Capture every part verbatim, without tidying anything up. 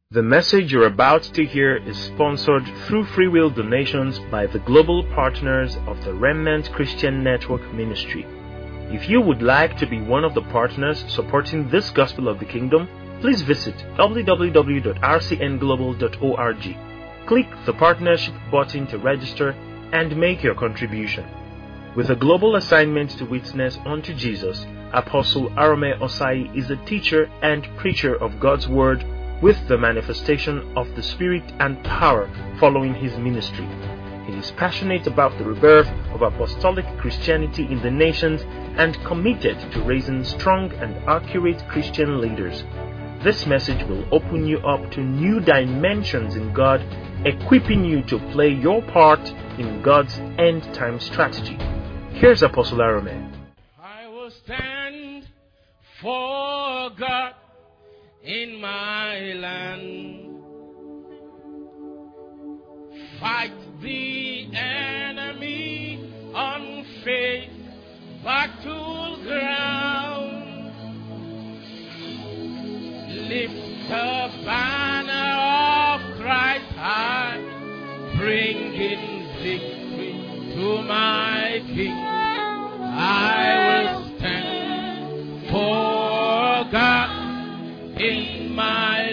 The message you're about to hear is sponsored through free will donations by the global partners of the Remnant Christian Network Ministry. If you would like to be one of the partners supporting this gospel of the kingdom, please visit w w w dot r c n global dot org. Click the partnership button to register and make your contribution. With a global assignment to witness unto Jesus, Apostle Arome Osai is a teacher and preacher of God's Word with the manifestation of the Spirit and power following his ministry. He is passionate about the rebirth of apostolic Christianity in the nations and committed to raising strong and accurate Christian leaders. This message will open you up to new dimensions in God, equipping you to play your part in God's end-time strategy. Here's Apostle Arome. I will stand for God in my land, fight the enemy on faith, battle ground, lift the banner of Christ high, bringing victory to my King. I will stand for God in my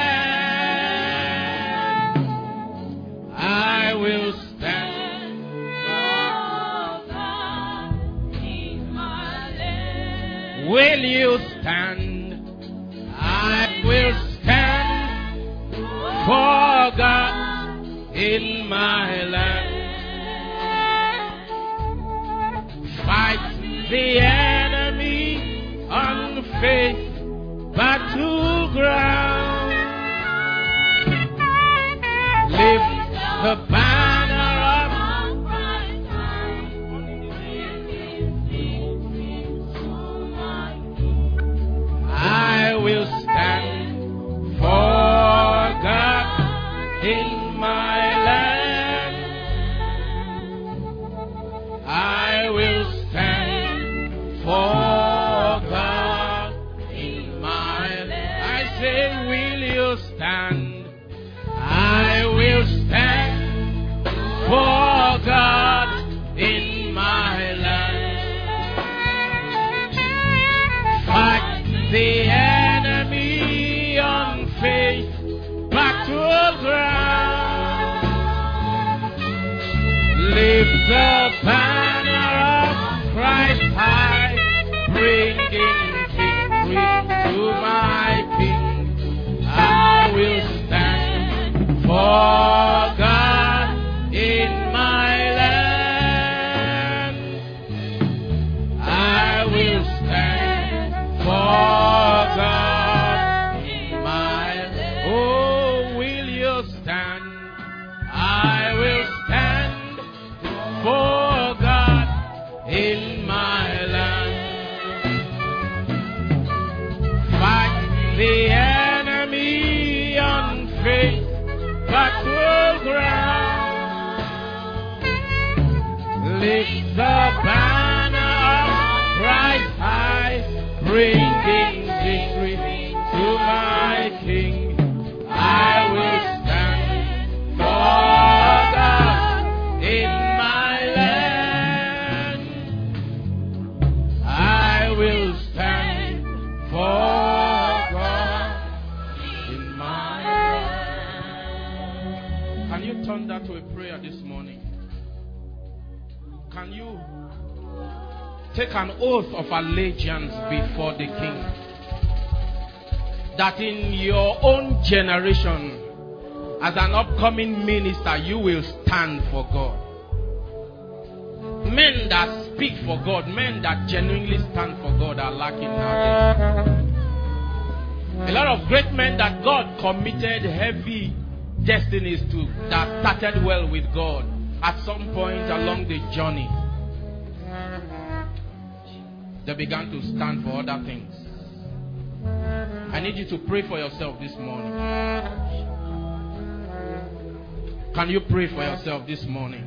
land. I will stand for God in my land. Will you stand? I will stand for God in my land. Fight the enemy on faith, battleground, lift the banner of I will stand for God in my land. I will stand for stand. I will stand for God in my land. Fight the enemy on faith, battleground. Lift the banner of Christ high, bringing victory to my King. I will stand for God in my land. I will stand for God in my land. Oh, will you stand? I will stand for God in my land. Fight the enemy on faith, battleground. Lift the banner of Christ high, bringing victory to my King. I will stand for God in my land. I will stand for turn that to a prayer this morning. Can you take an oath of allegiance before the King? That in your own generation, as an upcoming minister, you will stand for God. Men that speak for God, men that genuinely stand for God are lacking nowadays. A lot of great men that God committed heavy destinies to, that started well with God, at some point along the journey, they began to stand for other things. I need you to pray for yourself this morning. Can you pray for yourself this morning?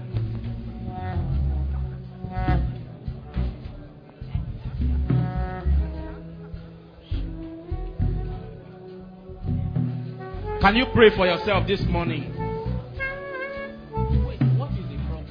Can you pray for yourself this morning? Wait, what is the problem?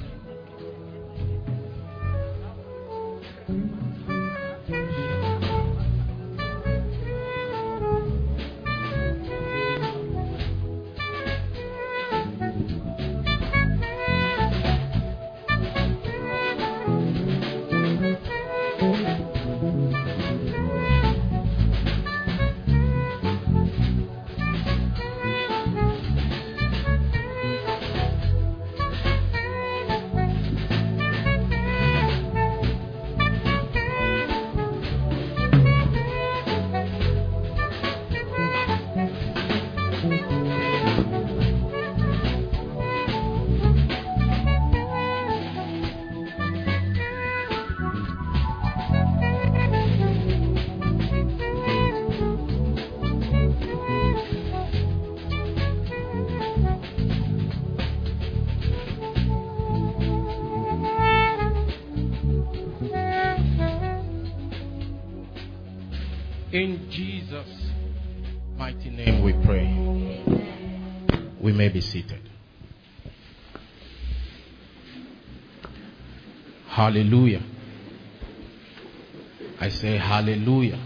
In Jesus' mighty name we pray. Amen. We may be seated. Hallelujah. I say hallelujah.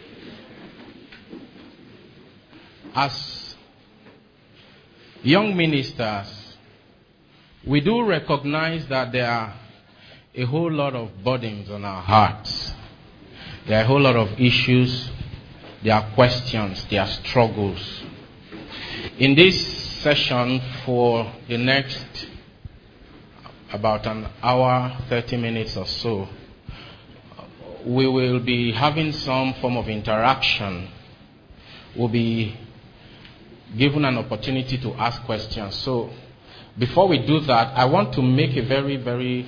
As young ministers, we do recognize that there are a whole lot of burdens on our hearts. There are a whole lot of issues. There are questions. There are struggles. In this session, for the next about an hour, thirty minutes or so, we will be having some form of interaction. We'll be given an opportunity to ask questions. So, before we do that, I want to make a very, very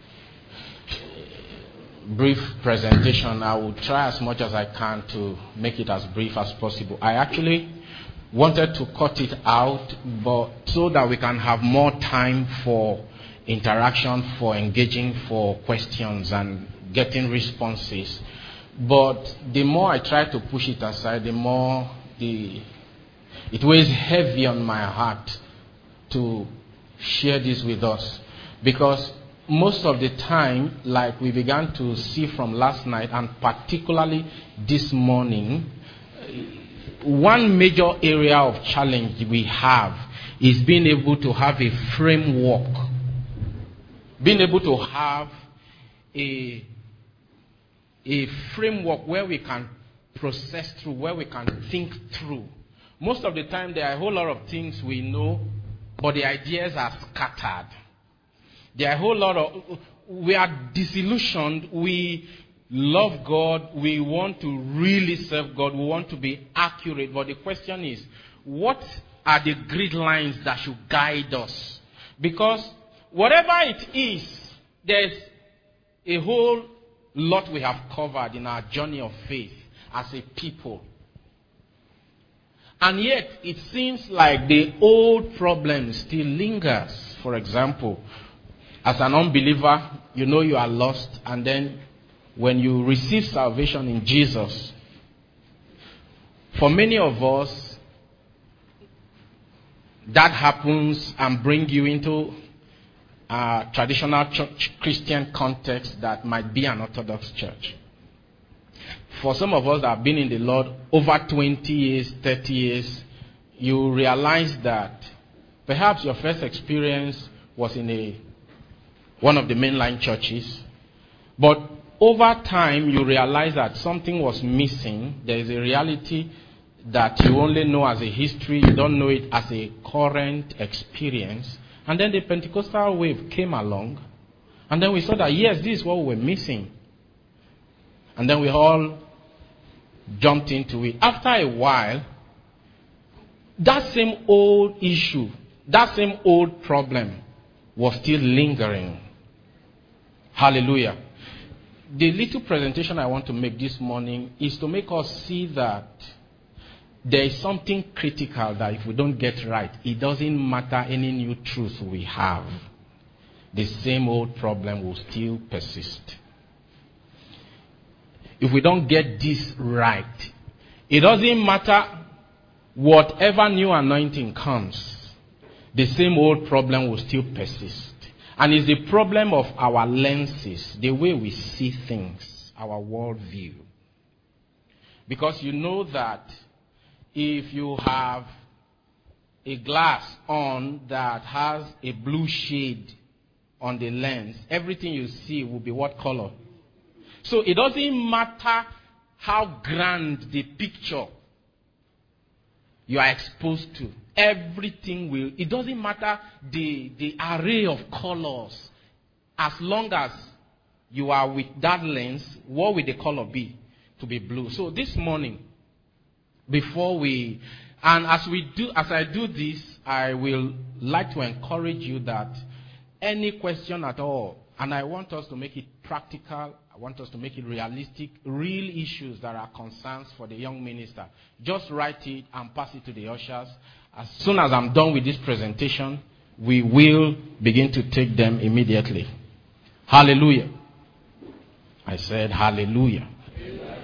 brief presentation. I will try as much as I can to make it as brief as possible. I actually wanted to cut it out, but so that we can have more time for interaction, for engaging, for questions and getting responses. But the more I try to push it aside, the more the it weighs heavy on my heart to share this with us, because most of the time, like we began to see from last night and particularly this morning, one major area of challenge we have is being able to have a framework, being able to have a, a framework where we can process through, where we can think through. Most of the time, there are a whole lot of things we know, but the ideas are scattered. There are a whole lot of, we are disillusioned, we love God, we want to really serve God, we want to be accurate, but the question is, what are the grid lines that should guide us? Because whatever it is, there's a whole lot we have covered in our journey of faith as a people. And yet, it seems like the old problem still lingers. For example, as an unbeliever, you know you are lost, and then when you receive salvation in Jesus, for many of us, that happens and brings you into a traditional church Christian context that might be an Orthodox church. For some of us that have been in the Lord over twenty years, thirty years, you realize that perhaps your first experience was in a one of the mainline churches, but over time you realize that something was missing. There is a reality that you only know as a history, you don't know it as a current experience. And then the Pentecostal wave came along, and then we saw that yes, this is what we were missing. And then we all jumped into it. After a while, that same old issue, that same old problem was still lingering. Hallelujah. The little presentation I want to make this morning is to make us see that there is something critical that if we don't get right, it doesn't matter any new truth we have. The same old problem will still persist. If we don't get this right, it doesn't matter whatever new anointing comes, the same old problem will still persist. And it's the problem of our lenses, the way we see things, our worldview. Because you know that if you have a glass on that has a blue shade on the lens, everything you see will be what color? So it doesn't matter how grand the picture you are exposed to. Everything will, it doesn't matter the, the array of colors. As long as you are with that lens, what will the color be? To be blue. So this morning, before we, and as we do, as I do this, I will like to encourage you that any question at all, and I want us to make it practical, I want us to make it realistic, real issues that are concerns for the young minister. Just write it and pass it to the ushers. As soon as I'm done with this presentation, we will begin to take them immediately. Hallelujah. I said hallelujah. Amen.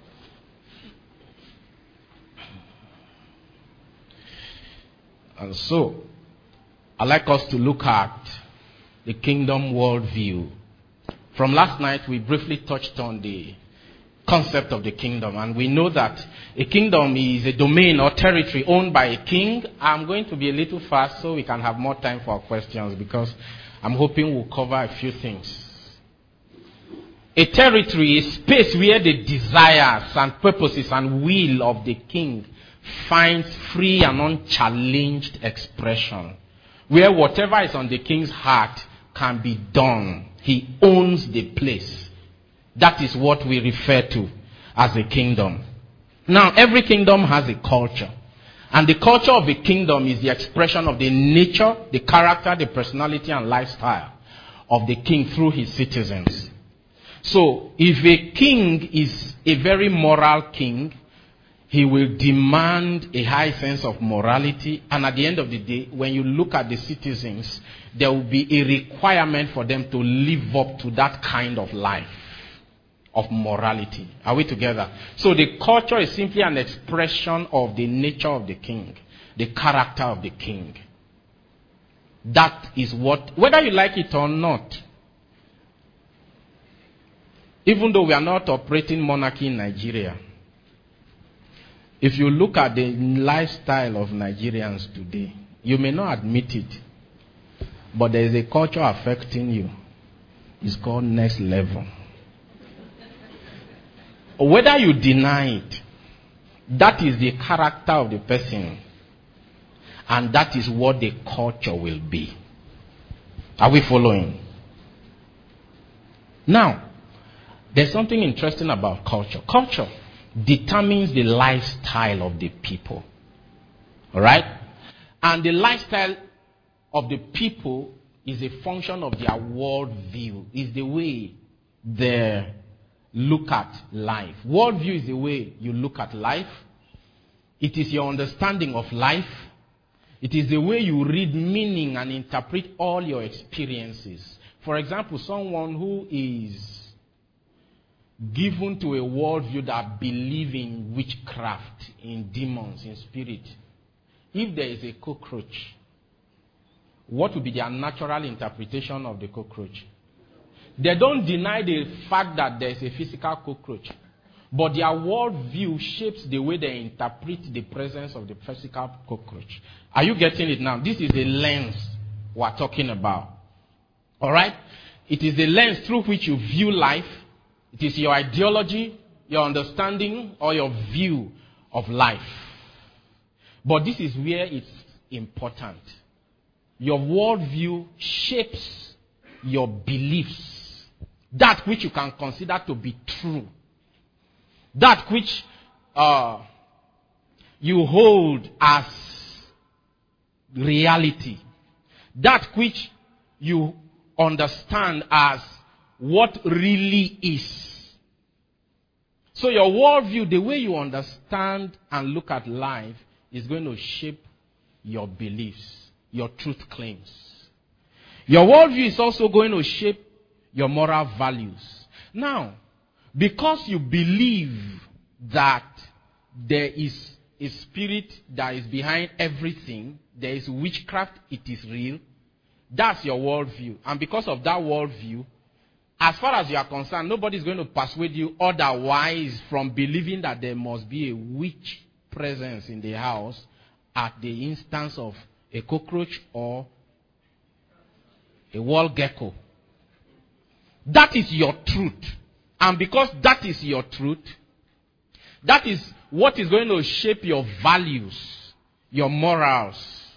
And so, I'd like us to look at the kingdom worldview. From last night, we briefly touched on the concept of the kingdom. And we know that a kingdom is a domain or territory owned by a king. I'm going to be a little fast so we can have more time for our questions, because I'm hoping we'll cover a few things. A territory is space where the desires and purposes and will of the king finds free and unchallenged expression. Where whatever is on the king's heart can be done. He owns the place. That is what we refer to as a kingdom. Now, every kingdom has a culture. And the culture of a kingdom is the expression of the nature, the character, the personality, and lifestyle of the king through his citizens. So, if a king is a very moral king, he will demand a high sense of morality. And at the end of the day, when you look at the citizens, there will be a requirement for them to live up to that kind of life of morality. Are we together? So the culture is simply an expression of the nature of the king, the character of the king. That is what, whether you like it or not, even though we are not operating monarchy in Nigeria, if you look at the lifestyle of Nigerians today, you may not admit it, but there is a culture affecting you. It's called next level. Whether you deny it, that is the character of the person, and that is what the culture will be. Are we following? Now, there's something interesting about culture. Culture determines the lifestyle of the people. Alright? And the lifestyle of the people is a function of their worldview. Is the way they look at life. Worldview is the way you look at life. It is your understanding of life. It is the way you read meaning and interpret all your experiences. For example, someone who is given to a worldview that believes in witchcraft, in demons, in spirit. If there is a cockroach, what would be their natural interpretation of the cockroach? They don't deny the fact that there is a physical cockroach, but their worldview shapes the way they interpret the presence of the physical cockroach. Are you getting it now? This is the lens we're talking about. Alright? It is the lens through which you view life. It is your ideology, your understanding, or your view of life. But this is where it's important. Your worldview shapes your beliefs. That which you can consider to be true. That which uh, you hold as reality. That which you understand as what really is. So your worldview, the way you understand and look at life, is going to shape your beliefs, your truth claims. Your worldview is also going to shape your moral values. Now, because you believe that there is a spirit that is behind everything, there is witchcraft, it is real. That's your worldview. And because of that worldview, as far as you are concerned, nobody is going to persuade you otherwise from believing that there must be a witch presence in the house at the instance of a cockroach or a wall gecko. That is your truth. And because that is your truth, that is what is going to shape your values, your morals.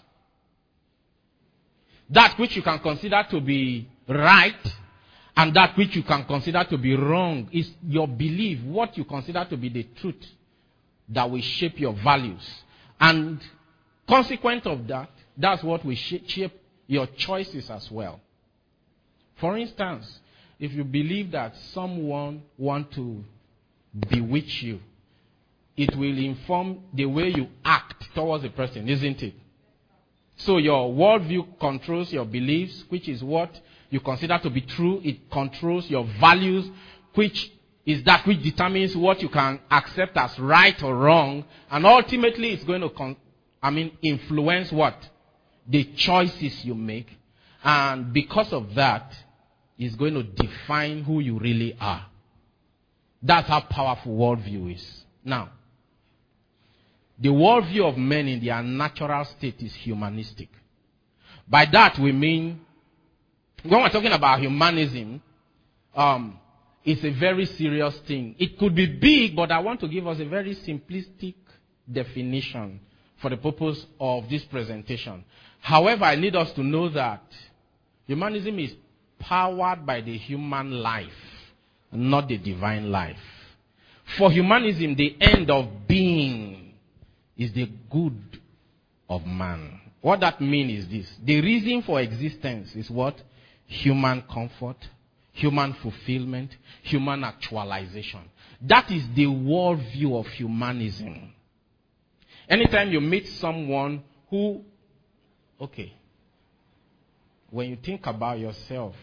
That which you can consider to be right and that which you can consider to be wrong is your belief, what you consider to be the truth that will shape your values. And consequent of that, that's what will shape your choices as well. For instance, if you believe that someone wants to bewitch you, it will inform the way you act towards the person, isn't it? So your worldview controls your beliefs, which is what you consider to be true. It controls your values, which is that which determines what you can accept as right or wrong. And ultimately, it's going to, con- I mean, influence what? The choices you make. And because of that, it's going to define who you really are. That's how powerful worldview is. Now, the worldview of men in their natural state is humanistic. By that we mean, when we're talking about humanism, um, it's a very serious thing. It could be big, but I want to give us a very simplistic definition for the purpose of this presentation. However, I need us to know that humanism is powered by the human life, not the divine life. For humanism, the end of being is the good of man. What that means is this. The reason for existence is what? Human comfort, human fulfillment, human actualization. That is the worldview of humanism. Anytime you meet someone who, okay, when you think about yourself,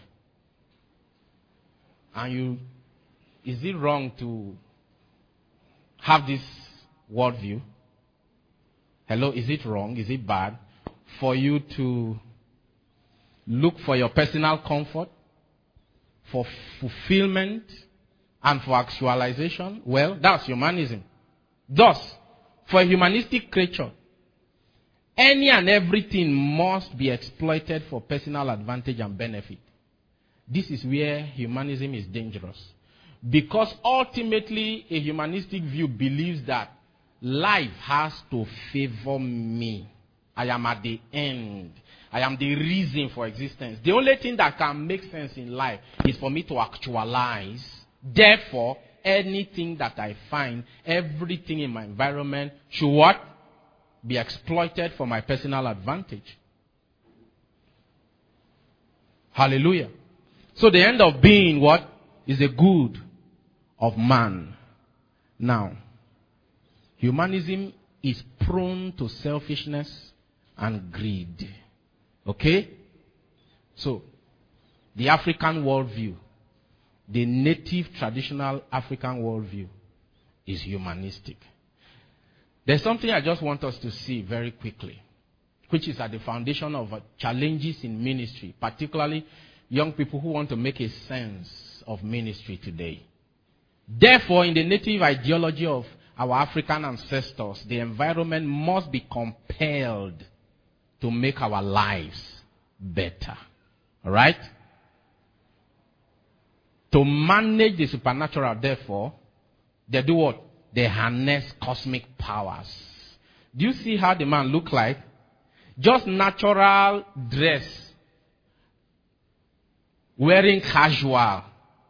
and you, is it wrong to have this worldview? Hello, is it wrong? Is it bad for you to look for your personal comfort, for fulfillment, and for actualization? Well, that's humanism. Thus, for a humanistic creature, any and everything must be exploited for personal advantage and benefit. This is where humanism is dangerous. Because ultimately, a humanistic view believes that life has to favor me. I am at the end. I am the reason for existence. The only thing that can make sense in life is for me to actualize. Therefore, anything that I find, everything in my environment should what? Be exploited for my personal advantage. Hallelujah. So the end of being what? Is the good of man. Now, humanism is prone to selfishness and greed. Okay? So, the African worldview, the native traditional African worldview is humanistic. There's something I just want us to see very quickly, which is at the foundation of uh, challenges in ministry, particularly young people who want to make a sense of ministry today. Therefore, in the native ideology of our African ancestors, the environment must be compelled to make our lives better. Alright? To manage the supernatural, therefore, they do what? They harness cosmic powers. Do you see how the man look like? Just natural dress. Wearing casual.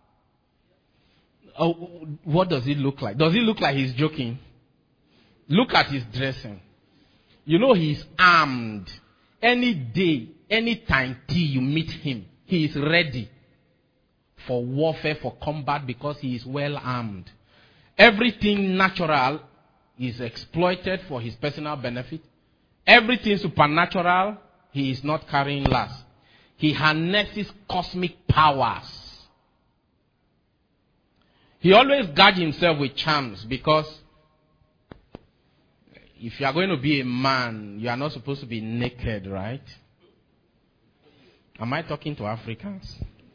Oh, what does it look like? Does it look like he's joking? Look at his dressing. You know he's armed. Any day, any time till you meet him, he is ready for warfare, for combat, because he is well armed. Everything natural is exploited for his personal benefit. Everything supernatural, he is not carrying last. He harnesses cosmic powers. He always guards himself with charms because if you are going to be a man, you are not supposed to be naked, right? Am I talking to Africans?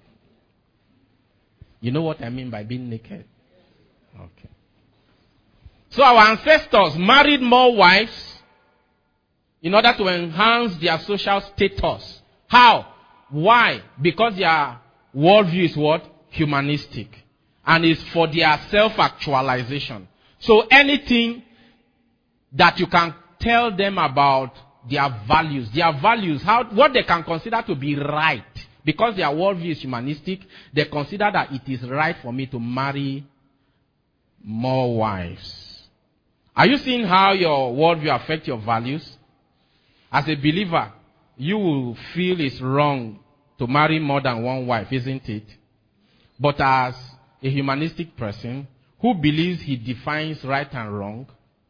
You know what I mean by being naked? Okay. So our ancestors married more wives in order to enhance their social status. How? Why? Because their worldview is what? Humanistic. And is for their self-actualization. So anything that you can tell them about their values, their values, how what they can consider to be right, because their worldview is humanistic, they consider that it is right for me to marry more wives. Are you seeing how your worldview affects your values? As a believer, you will feel it's wrong to marry more than one wife, isn't it? But as a humanistic person who believes he defines right and wrong,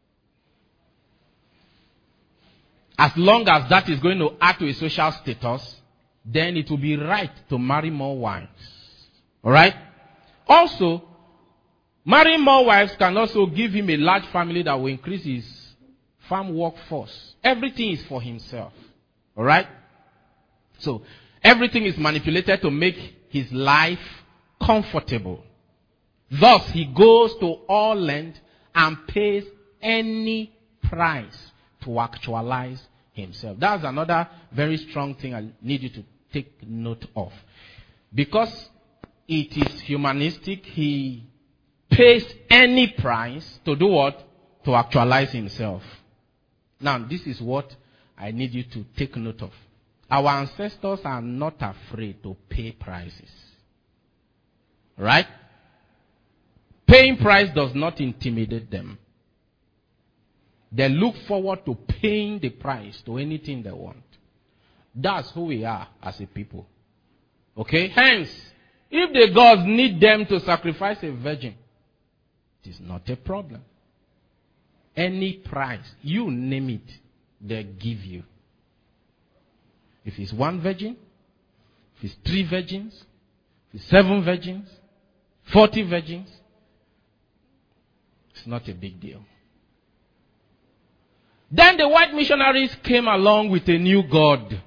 as long as that is going to add to a social status, then it will be right to marry more wives. Alright? Also, marrying more wives can also give him a large family that will increase his farm workforce. Everything is for himself. Alright? So, everything is manipulated to make his life comfortable. Thus, he goes to all length and pays any price to actualize himself. That's another very strong thing I need you to take note of. Because it is humanistic, he pays any price to do what? To actualize himself. Now, this is what I need you to take note of. Our ancestors are not afraid to pay prices. Right? Paying price does not intimidate them. They look forward to paying the price to anything they want. That's who we are as a people. Okay? Hence, if the gods need them to sacrifice a virgin, it is not a problem. Any price, you name it, they give you. If it's one virgin, if it's three virgins, if it's seven virgins, forty virgins, it's not a big deal. Then the white missionaries came along with a new god.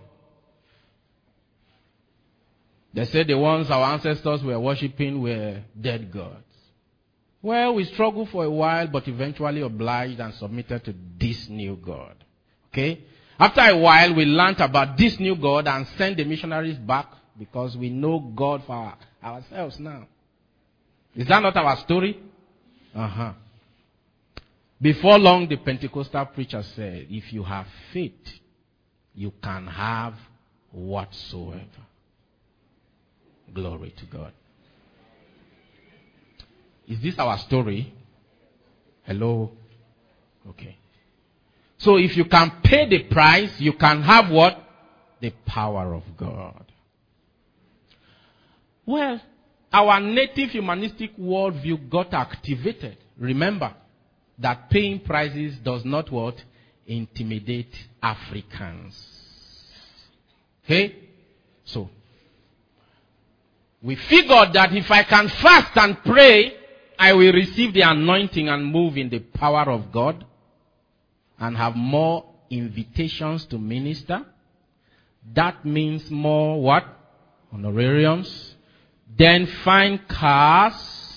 They said the ones our ancestors were worshipping were dead gods. Well, we struggled for a while, but eventually obliged and submitted to this new god. Okay? After a while, we learned about this new god and sent the missionaries back because we know God for our, ourselves now. Is that not our story? Uh-huh. Before long, the Pentecostal preacher said, if you have faith, you can have whatsoever. Glory to God. Is this our story? Hello? Okay. So if you can pay the price, you can have what? The power of God. Well, our native humanistic worldview got activated. Remember that paying prices does not what? Intimidate Africans. Okay? So, we figured that if I can fast and pray, I will receive the anointing and move in the power of God and have more invitations to minister. That means more what? Honorariums. Then fine cars,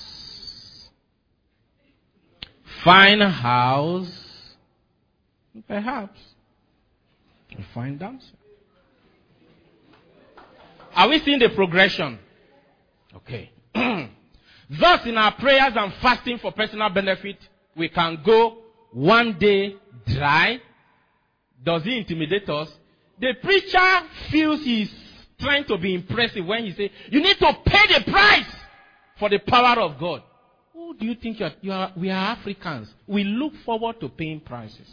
fine house, perhaps a fine dancer. Are we seeing the progression? Okay. Thus, in our prayers and fasting for personal benefit, we can go one day dry. Does he intimidate us? The preacher feels he's trying to be impressive when he says, you need to pay the price for the power of God. Who do you think you are? You are we are Africans. We look forward to paying prices.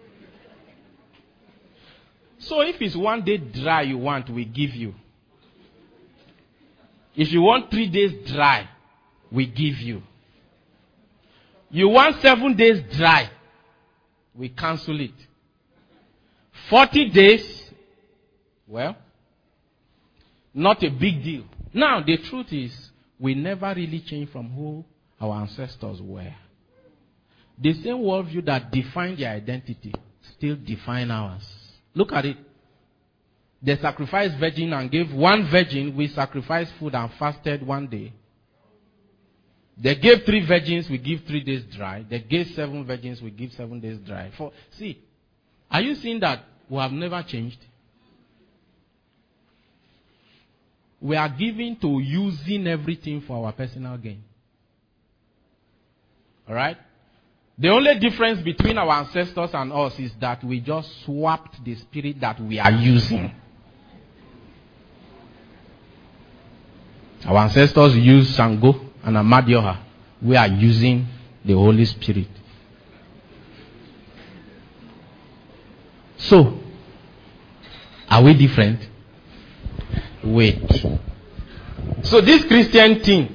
So if it's one day dry you want, we give you. If you want three days dry, we give you. You want seven days dry, we cancel it. Forty days, well, not a big deal. Now, the truth is, we never really changed from who our ancestors were. The same worldview that defined their identity still define ours. Look at it. They sacrificed virgin and gave one virgin. We sacrificed food and fasted one day. They gave three virgins. We give three days dry. They gave seven virgins. We give seven days dry. For see, are you seeing that we have never changed? We are given to using everything for our personal gain. All right? The only difference between our ancestors and us is that we just swapped the spirit that we are using. Our ancestors used Shango and Amadioha. We are using the Holy Spirit. So, are we different? Wait. So this Christian thing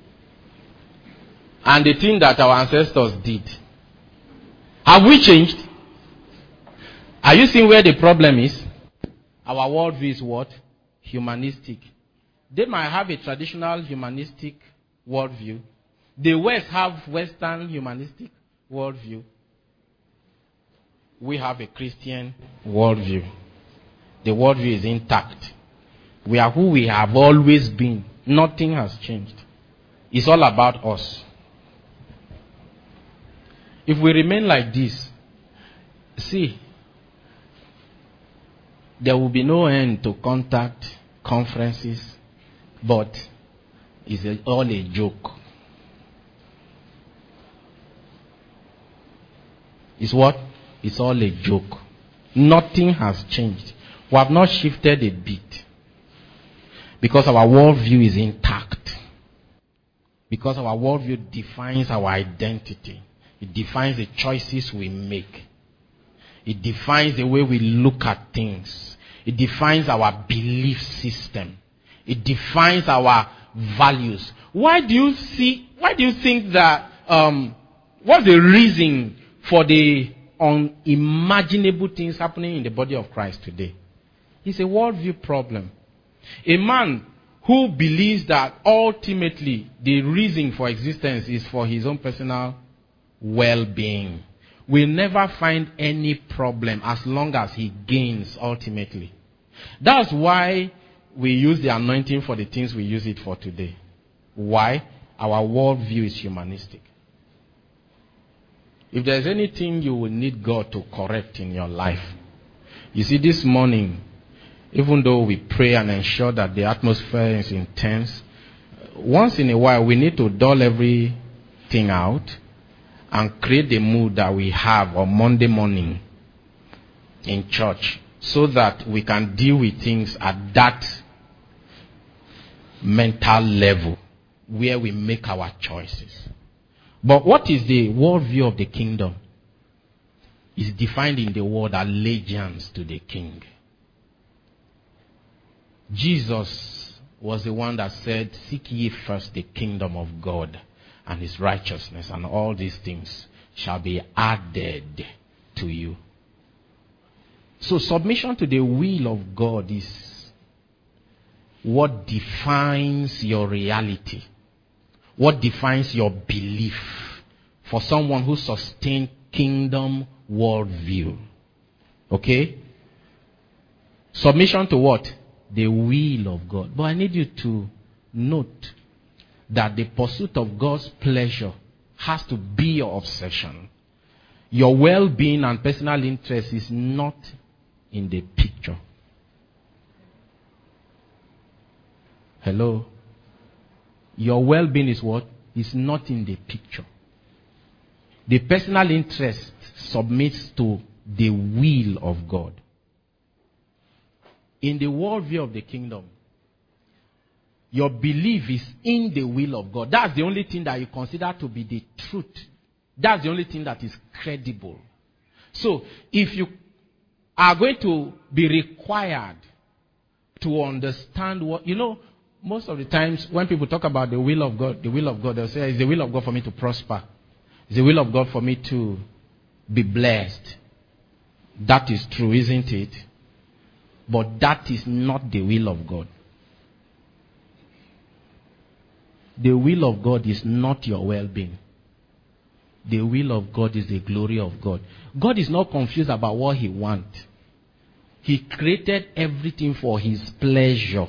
and the thing that our ancestors did, have we changed? Are you seeing where the problem is? Our worldview is what? Humanistic. They might have a traditional humanistic worldview. The West have Western humanistic worldview. We have a Christian worldview. The worldview is intact. We are who we have always been. Nothing has changed. It's all about us. If we remain like this, see, there will be no end to contact, conferences, but it's a, all a joke. It's what? It's all a joke. Nothing has changed. We have not shifted a bit. Because our worldview is intact. Because our worldview defines our identity. It defines the choices we make. It defines the way we look at things. It defines our belief system. It defines our values. Why do you see, why do you think that, um, what's the reason for the unimaginable things happening in the body of Christ today? It's a worldview problem. A man who believes that ultimately the reason for existence is for his own personal well-being will never find any problem as long as he gains ultimately. That's why we use the anointing for the things we use it for today. Why? Our worldview is humanistic. If there's anything you will need God to correct in your life, you see, this morning, even though we pray and ensure that the atmosphere is intense, once in a while we need to dull everything out and create the mood that we have on Monday morning in church so that we can deal with things at that mental level where we make our choices. But what is the worldview of the kingdom? It's defined in the word allegiance to the king. Jesus was the one that said, "Seek ye first the kingdom of God and his righteousness, and all these things shall be added to you." So submission to the will of God is what defines your reality, what defines your belief for someone who sustains kingdom worldview. Okay? Submission to what? The will of God. But I need you to note that the pursuit of God's pleasure has to be your obsession. Your well-being and personal interest is not in the picture. Hello? Your well-being is what? Is not in the picture. The personal interest submits to the will of God. In the worldview of the kingdom, your belief is in the will of God. That's the only thing that you consider to be the truth. That's the only thing that is credible. So, if you are going to be required to understand what, you know, most of the times when people talk about the will of God, the will of God, they'll say, "It's the will of God for me to prosper. It's the will of God for me to be blessed." That is true, isn't it? But that is not the will of God. The will of God is not your well-being. The will of God is the glory of God. God is not confused about what he wants. He created everything for his pleasure.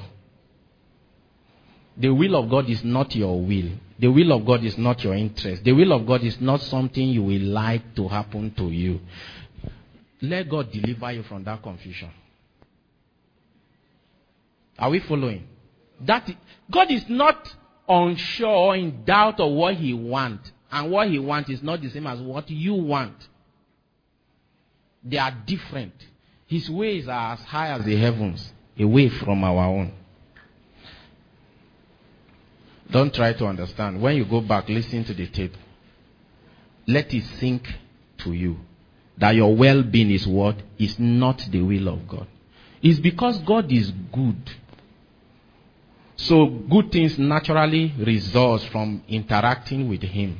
The will of God is not your will. The will of God is not your interest. The will of God is not something you will like to happen to you. Let God deliver you from that confusion. Are we following? That God is not unsure or in doubt of what he wants. And what he wants is not the same as what you want. They are different. His ways are as high as the heavens, away from our own. Don't try to understand. When you go back, listen to the tape. Let it sink to you that your well-being is what? Is not the will of God. It's because God is good. So good things naturally result from interacting with him.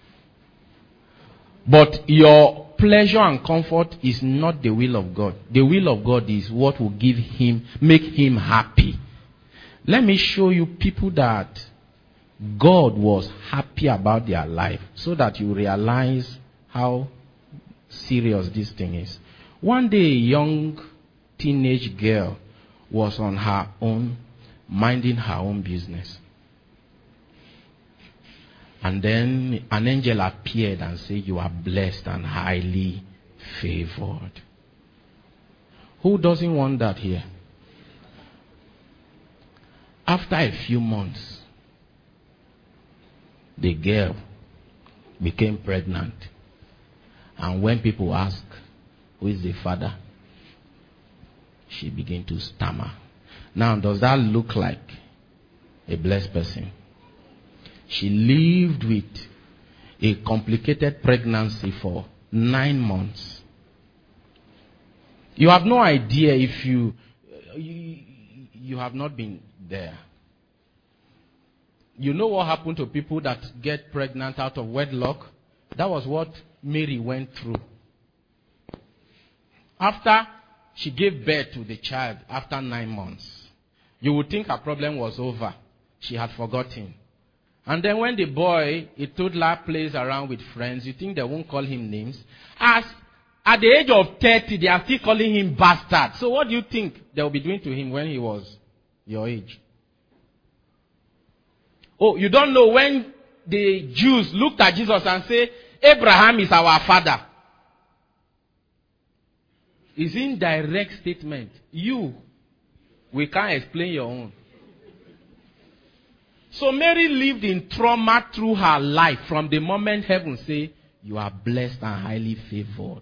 But your pleasure and comfort is not the will of God. The will of God is what will give him, make him happy. Let me show you people that God was happy about their life, so that you realize how serious this thing is. One day, a young teenage girl was on her own, minding her own business. And then an angel appeared and said, "You are blessed and highly favored." Who doesn't want that here? After a few months, the girl became pregnant. And when people ask, "Who is the father?" she began to stammer. Now, does that look like a blessed person? She lived with a complicated pregnancy for nine months. You have no idea if you, you, you have not been there. You know what happened to people that get pregnant out of wedlock? That was what Mary went through. After she gave birth to the child, after nine months, you would think her problem was over. She had forgotten. And then when the boy, a toddler, plays around with friends, you think they won't call him names? As at the age of thirty, they are still calling him bastard. So what do you think they will be doing to him when he was your age? Oh, you don't know when the Jews looked at Jesus and said, "Abraham is our father." It's indirect statement. You, we can't explain your own. So Mary lived in trauma through her life from the moment heaven said, "You are blessed and highly favored."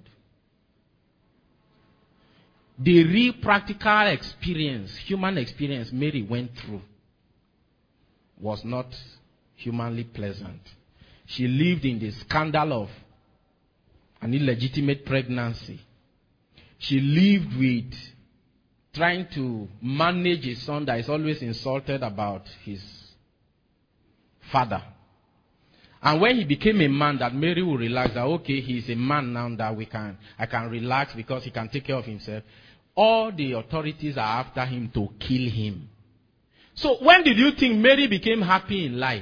The real practical experience, human experience Mary went through was not humanly pleasant. She lived in the scandal of an illegitimate pregnancy. She lived with trying to manage a son that is always insulted about his father. And when he became a man, that Mary will realize that, okay, he is a man now, that we can, I can relax because he can take care of himself. All the authorities are after him to kill him. So when did you think Mary became happy in life?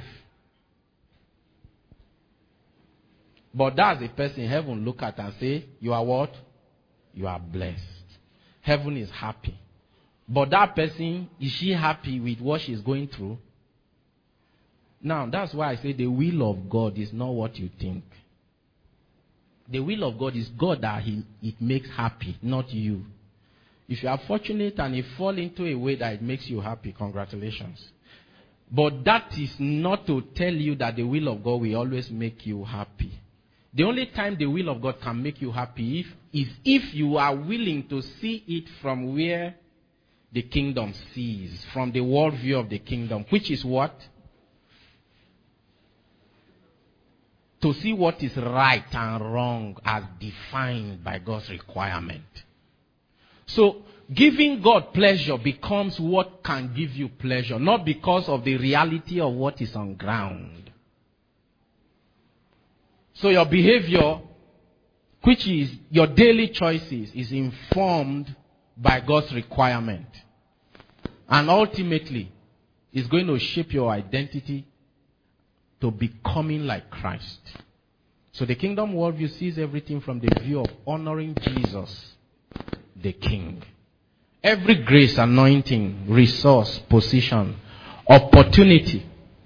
But that's the person heaven look at and say, "You are what? You are blessed." Heaven is happy. But that person, is she happy with what she's going through? Now, that's why I say the will of God is not what you think. The will of God is God that he, it makes happy, not you. If you are fortunate and you fall into a way that it makes you happy, congratulations. But that is not to tell you that the will of God will always make you happy. The only time the will of God can make you happy if, is if you are willing to see it from where the kingdom sees, from the worldview of the kingdom, which is what? To see what is right and wrong as defined by God's requirement. So, giving God pleasure becomes what can give you pleasure, not because of the reality of what is on ground. So your behavior, which is your daily choices, is informed by God's requirement. And ultimately, is going to shape your identity to becoming like Christ. So the kingdom worldview sees everything from the view of honoring Jesus, the King. Every grace, anointing, resource, position, opportunity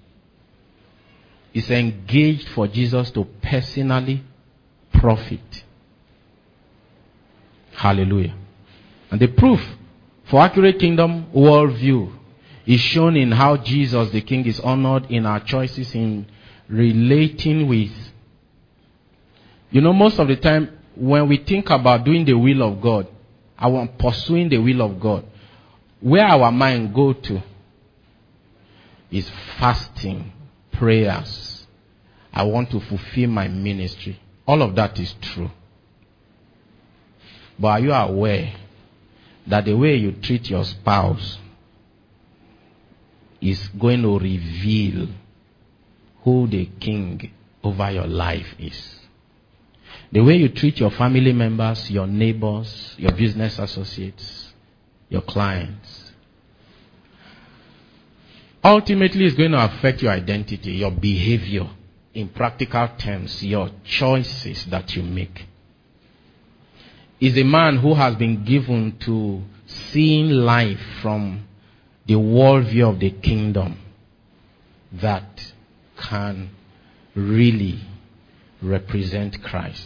is engaged for Jesus to personally profit. Hallelujah. And the proof for accurate kingdom worldview is shown in how Jesus the King is honored in our choices in relating with. You know, most of the time when we think about doing the will of God, I want pursuing the will of God, where our mind go to is fasting, prayers. I want to fulfill my ministry. All of that is true. But are you aware that the way you treat your spouse is going to reveal who the king over your life is? The way you treat your family members, your neighbors, your business associates, your clients, ultimately is going to affect your identity, your behavior, in practical terms, your choices that you make. Is a man who has been given to seeing life from the worldview of the kingdom that can really represent Christ.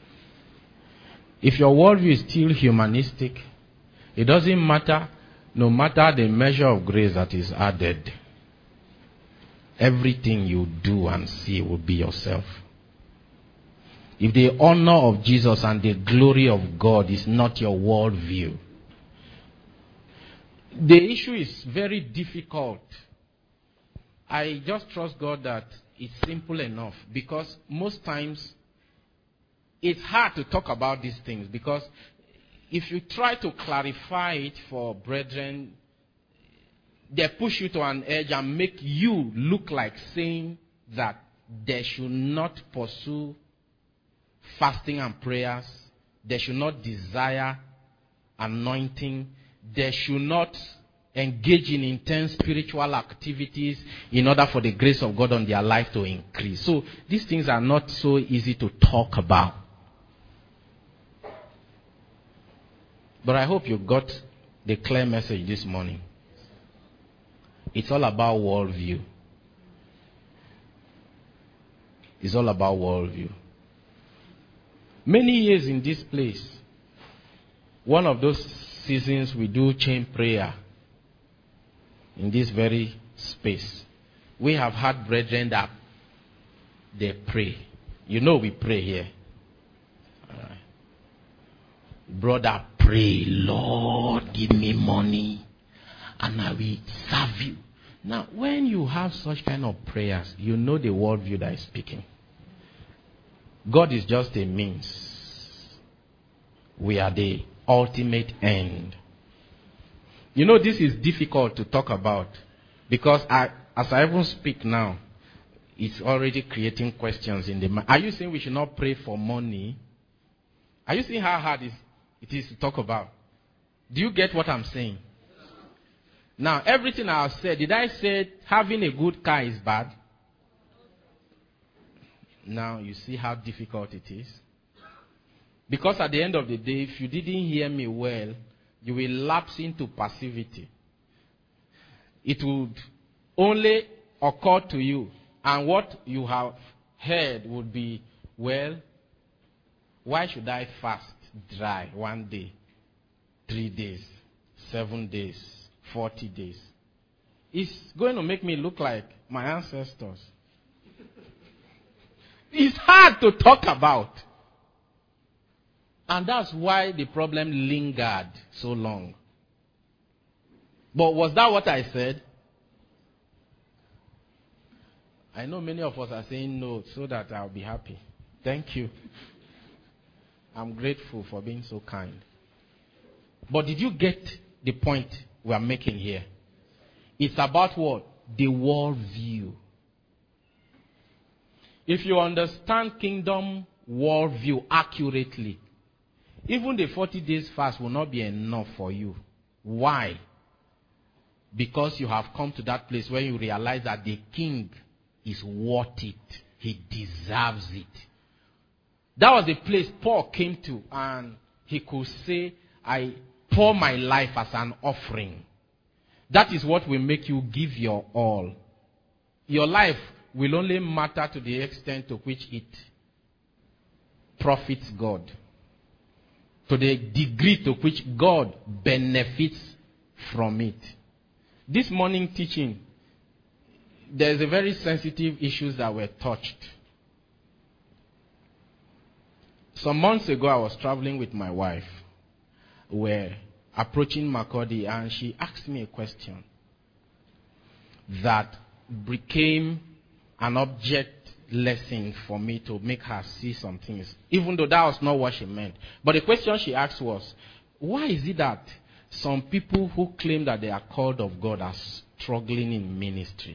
If your worldview is still humanistic, it doesn't matter, no matter the measure of grace that is added, everything you do and see will be yourself. If the honor of Jesus and the glory of God is not your worldview, the issue is very difficult. I just trust God that it's simple enough, because most times it's hard to talk about these things, because if you try to clarify it for brethren, they push you to an edge and make you look like saying that they should not pursue fasting and prayers, they should not desire anointing, they should not engage in intense spiritual activities in order for the grace of God on their life to increase. So these things are not so easy to talk about. But I hope you got the clear message this morning. It's all about worldview. It's all about worldview. Many years in this place, one of those seasons we do chain prayer in this very space. We have had brethren that they pray. You know we pray here. All right. Brother, pray, Lord, give me money and I will serve you. Now, when you have such kind of prayers, you know the worldview that is speaking. God is just a means. We are the ultimate end. You know, this is difficult to talk about because I, as I even speak now, it's already creating questions in the mind. Are you saying we should not pray for money? Are you seeing how hard it is to talk about? Do you get what I'm saying? Now, everything I have said, did I say having a good car is bad? Now, you see how difficult it is. Because at the end of the day, if you didn't hear me well, you will lapse into passivity. It would only occur to you, and what you have heard would be, well, why should I fast dry one day, three days, seven days, forty days? It's going to make me look like my ancestors. It's hard to talk about. And that's why the problem lingered so long. But was that what I said? I know many of us are saying no so that I'll be happy. Thank you. I'm grateful for being so kind. But did you get the point we are making here? It's about what? The worldview. If you understand kingdom worldview accurately, even the forty days fast will not be enough for you. Why? Because you have come to that place where you realize that the king is worth it. He deserves it. That was the place Paul came to, and he could say, I pour my life as an offering. That is what will make you give your all. Your life will only matter to the extent to which it profits God. To the degree to which God benefits from it. This morning teaching, there's a very sensitive issues that were touched. Some months ago, I was traveling with my wife. We were approaching Makurdi, and she asked me a question that became an object lesson for me to make her see some things, even though that was not what she meant. But the question she asked was, why is it that some people who claim that they are called of God are struggling in ministry?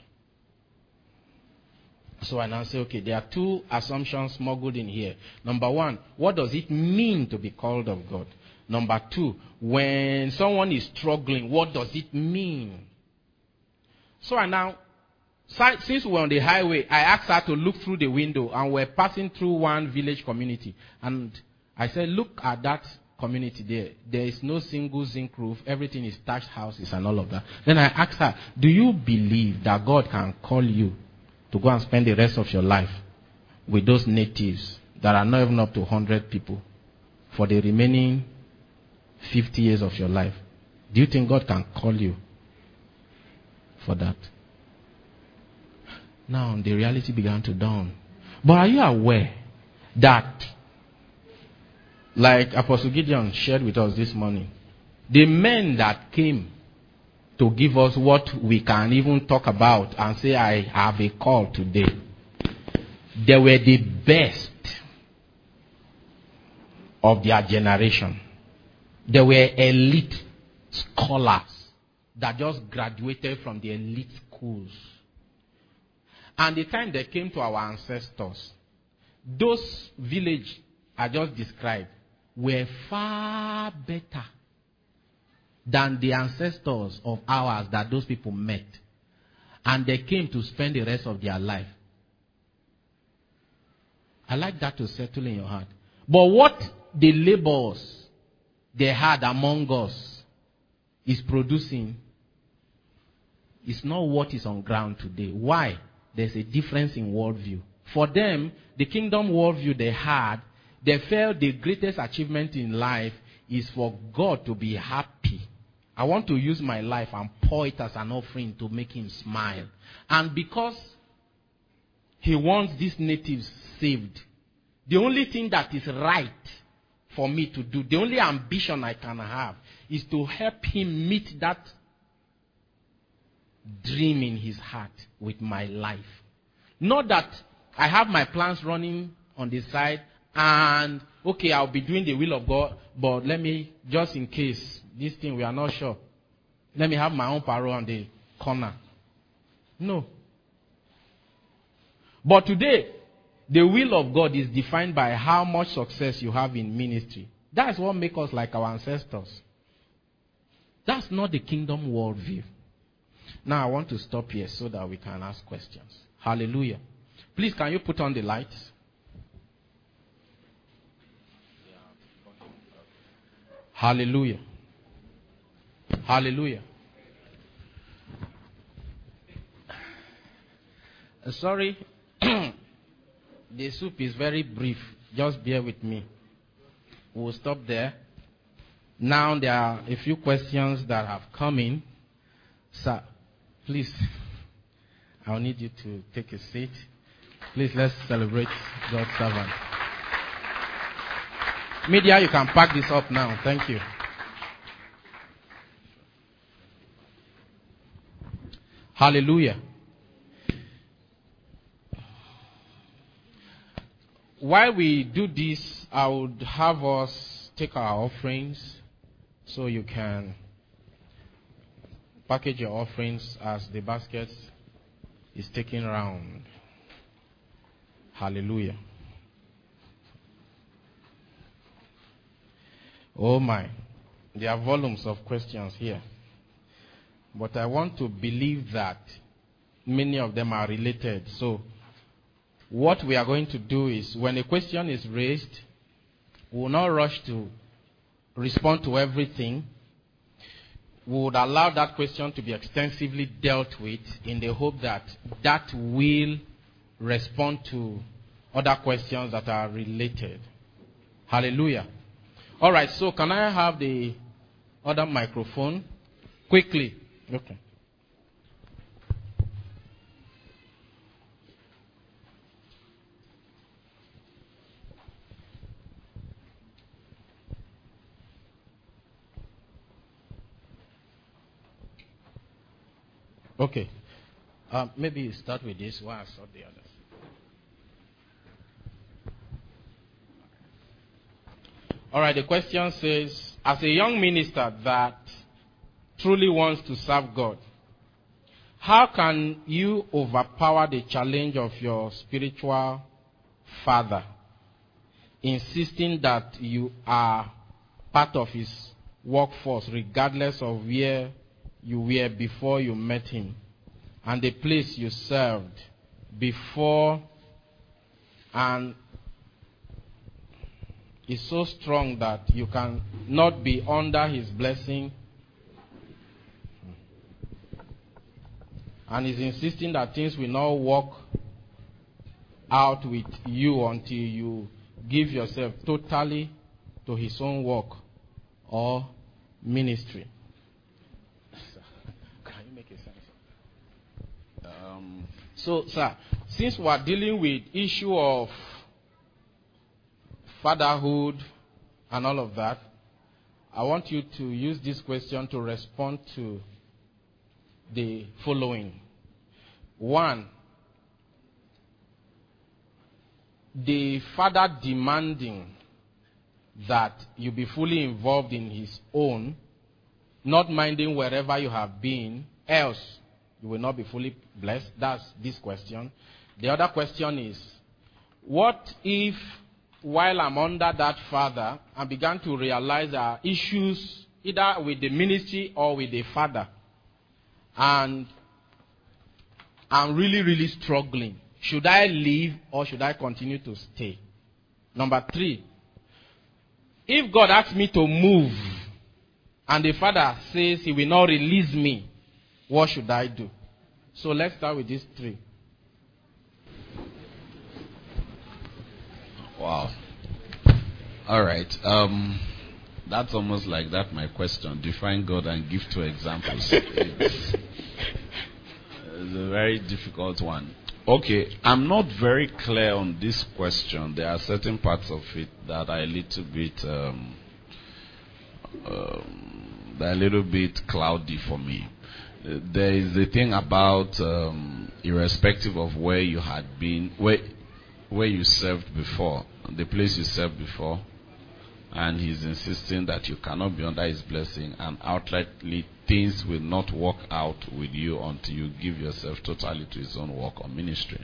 So I now say, okay, there are two assumptions smuggled in here. Number one, what does it mean to be called of God? Number two, when someone is struggling, what does it mean? So I now, since we were on the highway, I asked her to look through the window, and we're passing through one village community. And I said, look at that community there. There is no single zinc roof. Everything is thatched houses and all of that. Then I asked her, do you believe that God can call you to go and spend the rest of your life with those natives that are not even up to one hundred people for the remaining fifty years of your life? Do you think God can call you for that? Now the reality began to dawn. But are you aware that, like Apostle Gideon shared with us this morning, the men that came to give us what we can even talk about and say, I have a call today, they were the best of their generation. They were elite scholars that just graduated from the elite schools. And the time they came to our ancestors, those villages I just described were far better than the ancestors of ours that those people met. And they came to spend the rest of their life. I like that to settle in your heart. But what the labors they had among us is producing is not what is on ground today. Why? There's a difference in worldview. For them, the kingdom worldview they had, they felt the greatest achievement in life is for God to be happy. I want to use my life and pour it as an offering to make him smile. And because he wants these natives saved, the only thing that is right for me to do, the only ambition I can have, is to help him meet that dream in his heart with my life. Not that I have my plans running on the side and, okay, I'll be doing the will of God, but let me, just in case, this thing we are not sure, let me have my own parole on the corner. No. But today, the will of God is defined by how much success you have in ministry. That's what makes us like our ancestors. That's not the kingdom worldview. Now I want to stop here so that we can ask questions. Hallelujah. Please, can you put on the lights? Hallelujah. Hallelujah. Uh, sorry, the soup is very brief. Just bear with me. We'll stop there. Now there are a few questions that have come in. Sir, please, I'll need you to take a seat. Please, let's celebrate God's servant. Media, you can pack this up now. Thank you. Hallelujah. While we do this, I would have us take our offerings so you can package your offerings as the basket is taken around. Hallelujah. Oh my, there are volumes of questions here. But I want to believe that many of them are related. So what we are going to do is, when a question is raised, we will not rush to respond to everything. We would allow that question to be extensively dealt with in the hope that that will respond to other questions that are related. Hallelujah. All right, so can I have the other microphone? Quickly. Okay. Okay. Um, maybe you start with this while I sort the others. All right, the question says, as a young minister that truly wants to serve God, how can you overpower the challenge of your spiritual father, insisting that you are part of his workforce regardless of where you were before you met him and the place you served before, and is so strong that you can not be under his blessing, and is insisting that things will not work out with you until you give yourself totally to his own work or ministry. Can you make a sense? Um, so, sir, since we are dealing with issue of fatherhood and all of that, I want you to use this question to respond to the following. One, the father demanding that you be fully involved in his own, not minding wherever you have been, else you will not be fully blessed. That's this question. The other question is, what if while I'm under that father, I began to realize there are issues either with the ministry or with the father, and I'm really, really struggling? Should I leave or should I continue to stay? Number three, if God asks me to move and the father says he will not release me, what should I do? So let's start with these three. Wow. All right. Um, that's almost like that, my question. Define God and give two examples. It's, it's a very difficult one. Okay, I'm not very clear on this question. There are certain parts of it that are a little bit, um, um, they're a little bit cloudy for me. Uh, there is the thing about, um, irrespective of where you had been, where where you served before, the place you served before, and he's insisting that you cannot be under his blessing, and outrightly things will not work out with you until you give yourself totally to his own work or ministry.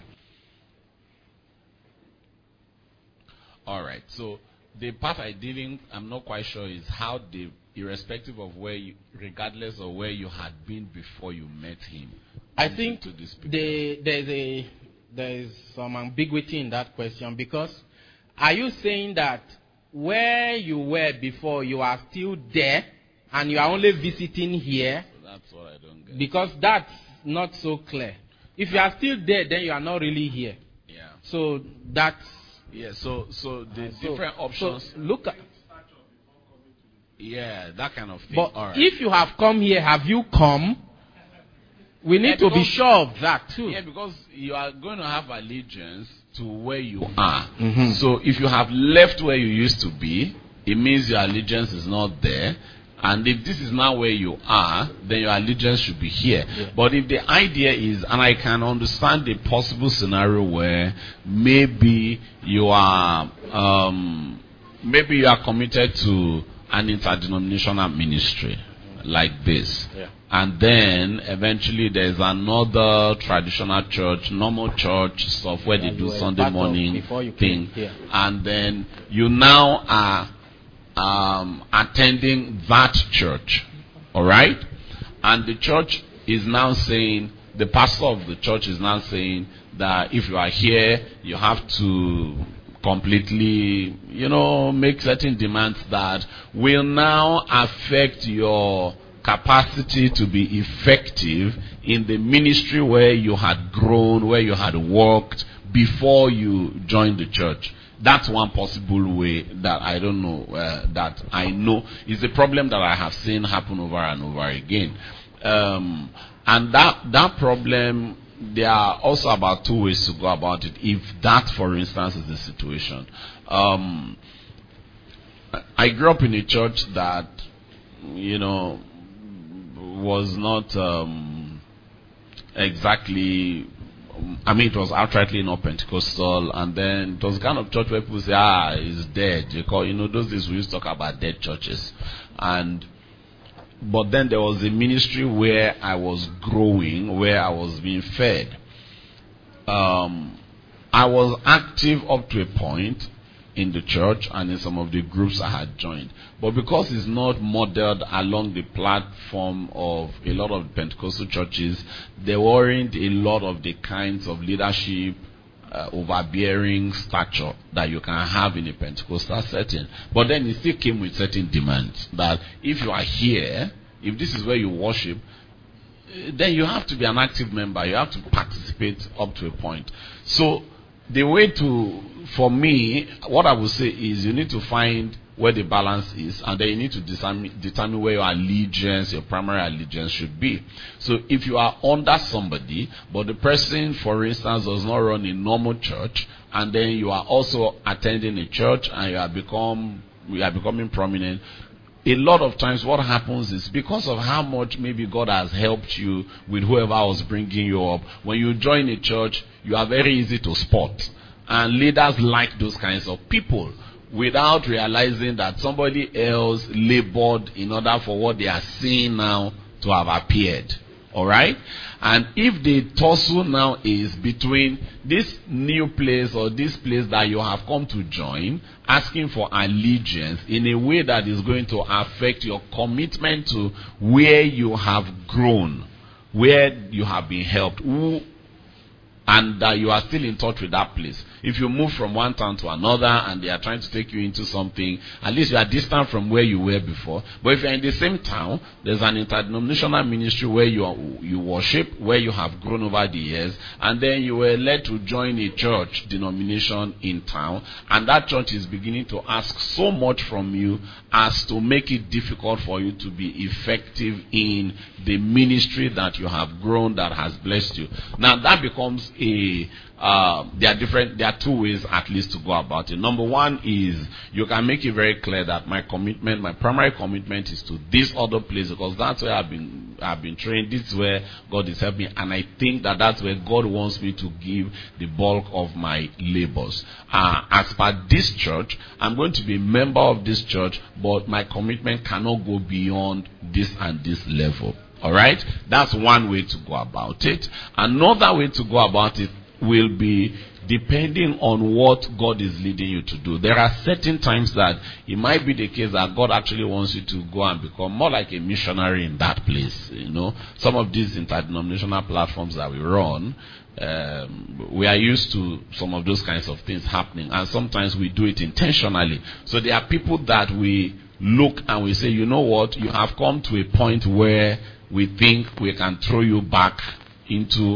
All right, so the part I didn't, I'm not quite sure, is how the, irrespective of where you, regardless of where you had been before you met him. I think the, there's a there's some ambiguity in that question, because are you saying that where you were before you are still there and you are only visiting here? That's what I don't get. Because that's not so clear. If you are still there, then you are not really here. Yeah. So that's yeah. So so the uh, so, different options. So look at. Yeah, that kind of thing. But all right. If you have come here, have you come? We need yeah, to be sure of that too. Yeah, because you are going to have allegiance to where you are. Mm-hmm. So if you have left where you used to be, it means your allegiance is not there. And if this is not where you are, then your allegiance should be here. Yeah. But if the idea is, and I can understand the possible scenario where maybe you are, um, maybe you are committed to an interdenominational ministry like this. Yeah. And then eventually there's another traditional church, normal church stuff where yeah, they do Sunday morning thing. Yeah. And then you now are um, attending that church. All right? And the church is now saying, the pastor of the church is now saying that if you are here, you have to completely, you know, make certain demands that will now affect your capacity to be effective in the ministry where you had grown, where you had worked before you joined the church. That's one possible way that I don't know, uh, that I know is a problem that I have seen happen over and over again. Um, and that, that problem, there are also about two ways to go about it. If that, for instance, is the situation. Um, I grew up in a church that, you know, was not um, exactly, I mean, it was outrightly not Pentecostal, and then it was the kind of church where people say, ah, it's dead. You, call, you know, those days we used to talk about dead churches. And but then there was a ministry where I was growing, where I was being fed. Um, I was active up to a point in the church and in some of the groups I had joined. But because it's not modeled along the platform of a lot of Pentecostal churches, there weren't a lot of the kinds of leadership, uh, overbearing stature that you can have in a Pentecostal setting. But then it still came with certain demands that if you are here, if this is where you worship, then you have to be an active member. You have to participate up to a point. So the way to, for me, what I would say is you need to find where the balance is, and then you need to determine, determine where your allegiance, your primary allegiance should be. So if you are under somebody, but the person, for instance, does not run a normal church, and then you are also attending a church and you have become, you are becoming prominent, a lot of times what happens is because of how much maybe God has helped you with whoever was bringing you up, when you join a church, you are very easy to spot. And leaders like those kinds of people without realizing that somebody else labored in order for what they are seeing now to have appeared. Alright? And if the tussle now is between this new place or this place that you have come to join, asking for allegiance in a way that is going to affect your commitment to where you have grown, where you have been helped, who, and that you are still in touch with that place. If you move from one town to another and they are trying to take you into something, at least you are distant from where you were before. But if you are in the same town, there's an interdenominational ministry where you are, you worship, where you have grown over the years, and then you were led to join a church denomination in town, and that church is beginning to ask so much from you as to make it difficult for you to be effective in the ministry that you have grown, that has blessed you. Now that becomes a Uh, there are different, there are two ways at least to go about it. Number one is you can make it very clear that my commitment, my primary commitment is to this other place because that's where I've been, I've been trained. This is where God is helping me, and I think that that's where God wants me to give the bulk of my labors. Uh, as per this church, I'm going to be a member of this church, but my commitment cannot go beyond this and this level. All right, that's one way to go about it. Another way to go about it will be depending on what God is leading you to do. There are certain times that it might be the case that God actually wants you to go and become more like a missionary in that place. You know, some of these interdenominational platforms that we run, um, we are used to some of those kinds of things happening, and sometimes we do it intentionally. So there are people that we look and we say, you know what, you have come to a point where we think we can throw you back into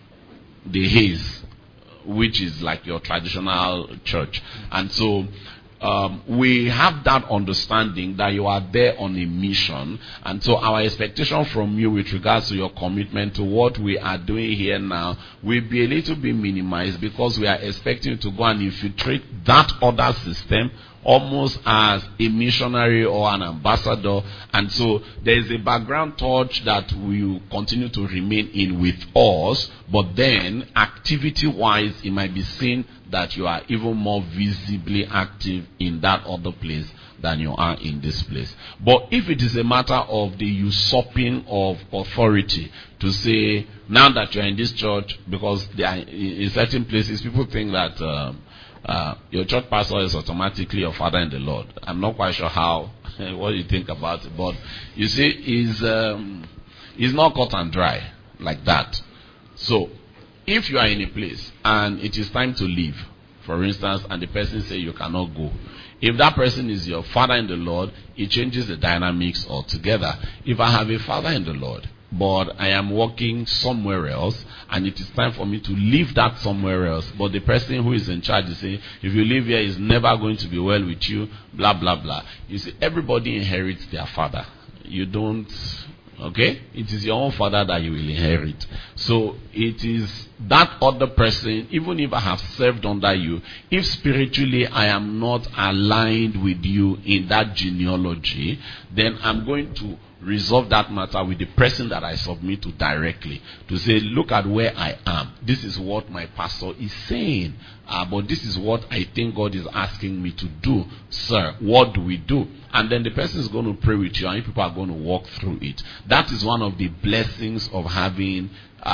the haze, which is like your traditional church. And so um, we have that understanding that you are there on a mission, and so our expectation from you with regards to your commitment to what we are doing here now will be a little bit minimized, because we are expecting you to go and infiltrate that other system almost as a missionary or an ambassador. And so there is a background touch that will continue to remain in with us, but then activity wise it might be seen that you are even more visibly active in that other place than you are in this place. But if it is a matter of the usurping of authority, to say now that you are in this church, because there are, in certain places people think that um, Uh, your church pastor is automatically your father in the Lord. I'm not quite sure how, what you think about it, but you see, is um, is not cut and dry like that. So, if you are in a place and it is time to leave, for instance, and the person say you cannot go, if that person is your father in the Lord, it changes the dynamics altogether. If I have a father in the Lord, but I am working somewhere else, and it is time for me to leave that somewhere else, but the person who is in charge is saying, if you live here, it's never going to be well with you, blah, blah, blah. You see, everybody inherits their father. You don't, okay? It is your own father that you will inherit. So, it is that other person, even if I have served under you, if spiritually I am not aligned with you in that genealogy, then I'm going to resolve that matter with the person that I submit to directly. To say, look at where I am. This is what my pastor is saying. Uh, but this is what I think God is asking me to do. Sir, what do we do? And then the person is going to pray with you, and people are going to walk through it. That is one of the blessings of having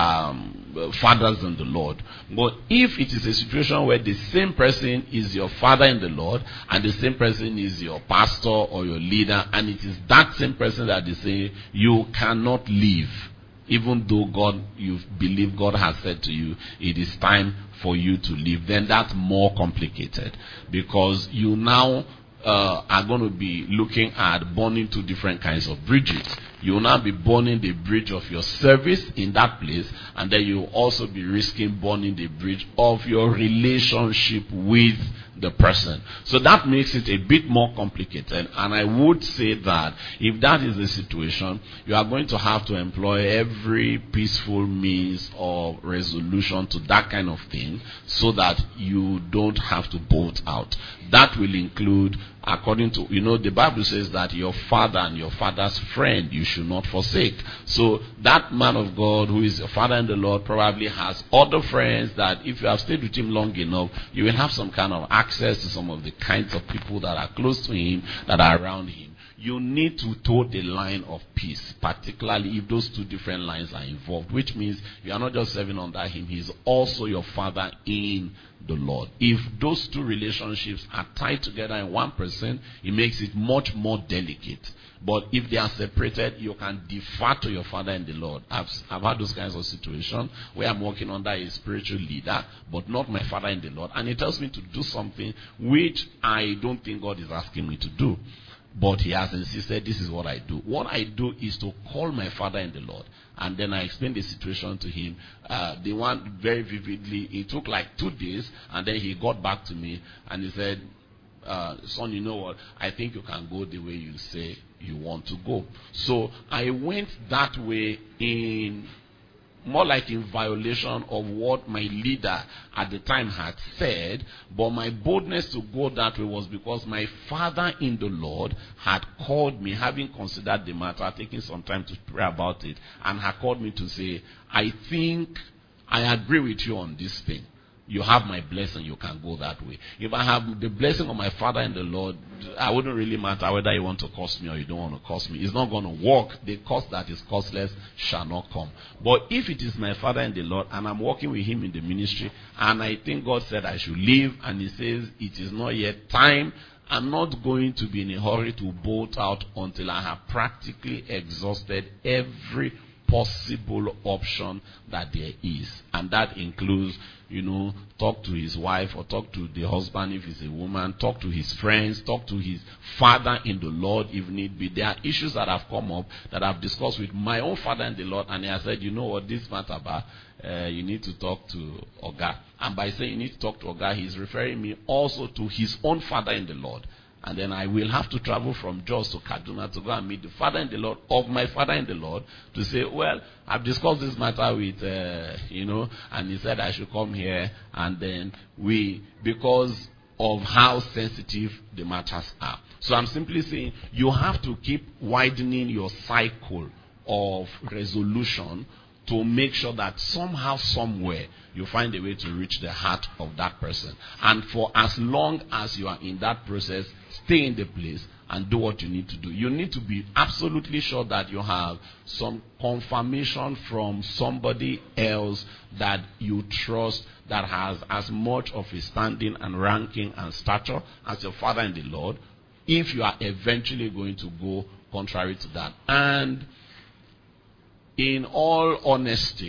um, fathers in the Lord. But if it is a situation where the same person is your father in the Lord, and the same person is your pastor or your leader, and it is that same person that is saying, you cannot leave, even though God, you believe God has said to you, it is time for you to leave, then that's more complicated. Because you now uh, are going to be looking at burning two different kinds of bridges. You will now be burning the bridge of your service in that place, and then you will also be risking burning the bridge of your relationship with the person. So that makes it a bit more complicated, and I would say that if that is the situation, you are going to have to employ every peaceful means of resolution to that kind of thing, so that you don't have to bolt out. That will include, according to, you know, the Bible says that your father and your father's friend you should not forsake. So that man of God who is your father in the Lord probably has other friends that if you have stayed with him long enough, you will have some kind of access to some of the kinds of people that are close to him, that are around him. You need to toe the line of peace, particularly if those two different lines are involved, which means you are not just serving under him, he is also your father in the Lord. If those two relationships are tied together in one person, it makes it much more delicate. But if they are separated, you can defer to your father in the Lord. I've, I've had those kinds of situations where I'm working under a spiritual leader, but not my father in the Lord. And he tells me to do something which I don't think God is asking me to do. But he has insisted, this is what I do. What I do is to call my father in the Lord. And then I explained the situation to him. Uh, the one very vividly, it took like two days. And then he got back to me and he said, uh, son, you know what? I think you can go the way you say you want to go. So I went that way in more like in violation of what my leader at the time had said, but my boldness to go that way was because my father in the Lord had called me, having considered the matter, taking some time to pray about it, and had called me to say, I think I agree with you on this thing. You have my blessing, you can go that way. If I have the blessing of my father in the Lord, I wouldn't really matter whether you want to curse me or you don't want to curse me. It's not going to work. The curse that is causeless shall not come. But if it is my father in the Lord and I'm working with him in the ministry, and I think God said I should leave, and he says it is not yet time, I'm not going to be in a hurry to bolt out until I have practically exhausted every possible option that there is. And that includes, you know, talk to his wife or talk to the husband if he's a woman, talk to his friends, talk to his father in the Lord if need be. There are issues that have come up that I've discussed with my own father in the Lord, and he has said, you know what, this matter about, uh, you need to talk to Oga. And by saying you need to talk to Oga, he's referring me also to his own father in the Lord. And then I will have to travel from Jos to Kaduna to go and meet the father in the Lord of my father in the Lord to say, well, I've discussed this matter with, uh, you know, and he said I should come here. And then we, because of how sensitive the matters are. So I'm simply saying you have to keep widening your cycle of resolution to make sure that somehow, somewhere, you find a way to reach the heart of that person. And for as long as you are in that process, stay in the place and do what you need to do. You need to be absolutely sure that you have some confirmation from somebody else that you trust, that has as much of a standing and ranking and stature as your father in the Lord, if you are eventually going to go contrary to that. And in all honesty,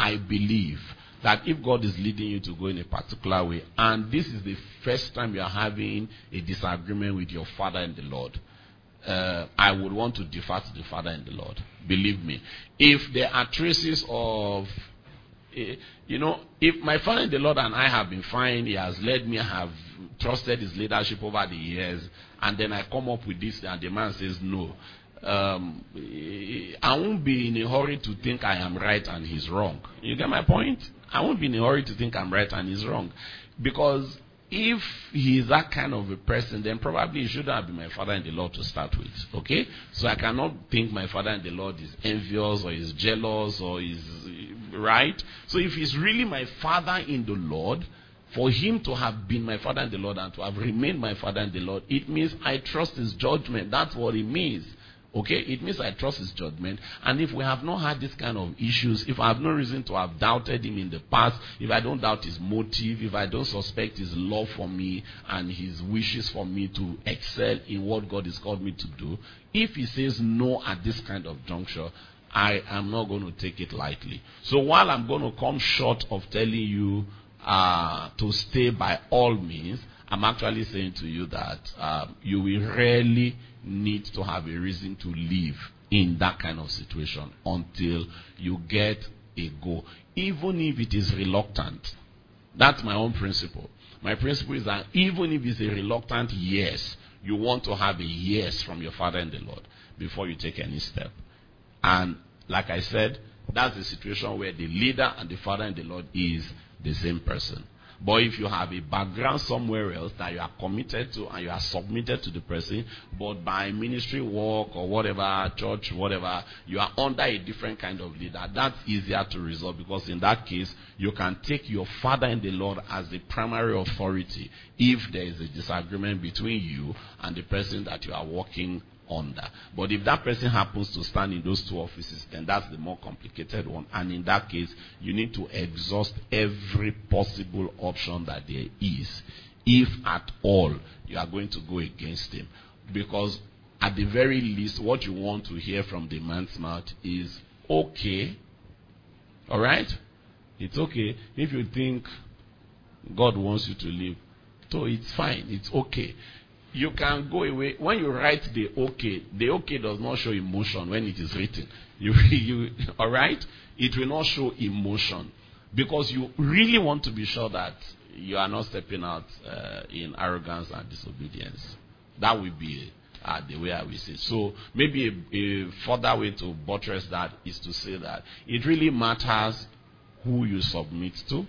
I believe that if God is leading you to go in a particular way, and this is the first time you are having a disagreement with your father in the Lord, uh, I would want to defer to the father in the Lord. Believe me. If there are traces of, uh, you know, if my father in the Lord and I have been fine, he has led me, I have trusted his leadership over the years, and then I come up with this and the man says no, um, I won't be in a hurry to think I am right and he's wrong. You get my point? I won't be in a hurry to think I'm right and he's wrong. Because if he is that kind of a person, then probably he shouldn't have been my father in the Lord to start with. Okay? So I cannot think my father in the Lord is envious or is jealous or is right. So if he's really my father in the Lord, for him to have been my father in the Lord and to have remained my father in the Lord, it means I trust his judgment. That's what it means. Okay, it means I trust his judgment. And if we have not had this kind of issues, if I have no reason to have doubted him in the past, if I don't doubt his motive, if I don't suspect his love for me and his wishes for me to excel in what God has called me to do, if he says no at this kind of juncture, I am not going to take it lightly. So while I'm going to come short of telling you uh, to stay by all means, I'm actually saying to you that uh, you will rarely need to have a reason to live in that kind of situation until you get a go, even if it is reluctant. That's my own principle. My principle is that even if it's a reluctant yes, you want to have a yes from your father in the Lord before you take any step. And like I said, that's the situation where the leader and the father in the Lord is the same person. But if you have a background somewhere else that you are committed to and you are submitted to the person, but by ministry work or whatever, church, whatever, you are under a different kind of leader, that's easier to resolve, because in that case, you can take your father in the Lord as the primary authority if there is a disagreement between you and the person that you are working under. But if that person happens to stand in those two offices, then that's the more complicated one. And in that case, you need to exhaust every possible option that there is, if at all you are going to go against him. Because at the very least, what you want to hear from the man's mouth is, okay, all right? It's okay. If you think God wants you to live, so it's fine. It's okay. You can go away. When you write the okay, the okay does not show emotion when it is written. You, you, all right? It will not show emotion, because you really want to be sure that you are not stepping out uh, in arrogance and disobedience. That will be uh, the way I will say. So maybe a, a further way to buttress that is to say that it really matters who you submit to.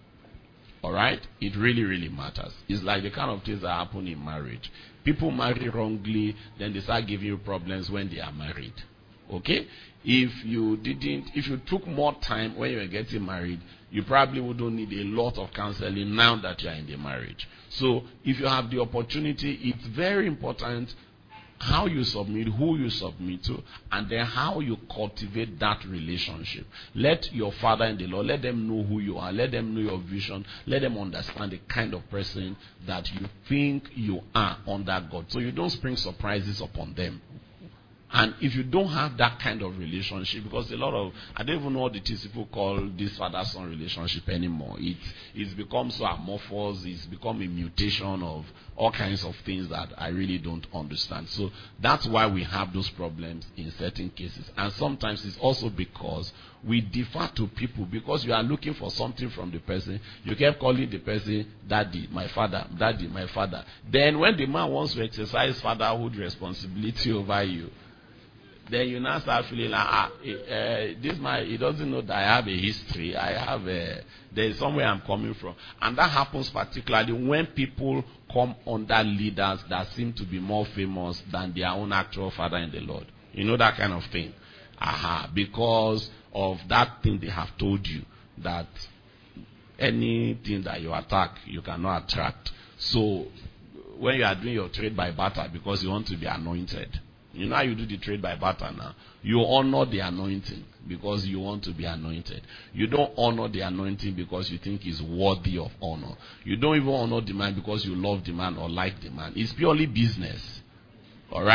All right? It really, really matters. It's like the kind of things that happen in marriage. People marry wrongly, then they start giving you problems when they are married. Okay? If you didn't, if you took more time when you were getting married, you probably wouldn't need a lot of counseling now that you are in the marriage. So, if you have the opportunity, it's very important how you submit, who you submit to, and then how you cultivate that relationship. Let your father in the Lord, let them know who you are, let them know your vision, let them understand the kind of person that you think you are under God, so you don't spring surprises upon them. And if you don't have that kind of relationship, because a lot of, I don't even know what it is people call this father-son relationship anymore. It, it's become so amorphous, it's become a mutation of all kinds of things that I really don't understand. So that's why we have those problems in certain cases. And sometimes it's also because we defer to people, because you are looking for something from the person. You kept calling the person, daddy, my father, daddy, my father. Then when the man wants to exercise fatherhood responsibility over you, then you now start feeling like, ah, uh, this man, he doesn't know that I have a history. I have a, there is somewhere I'm coming from. And that happens particularly when people come under leaders that seem to be more famous than their own actual father in the Lord. You know that kind of thing. Aha, because of that thing they have told you, that anything that you attack, you cannot attract. So when you are doing your trade by barter because you want to be anointed, you know how you do the trade by barter now? You honor the anointing because you want to be anointed. You don't honor the anointing because you think it's worthy of honor. You don't even honor the man because you love the man or like the man. It's purely business. Alright?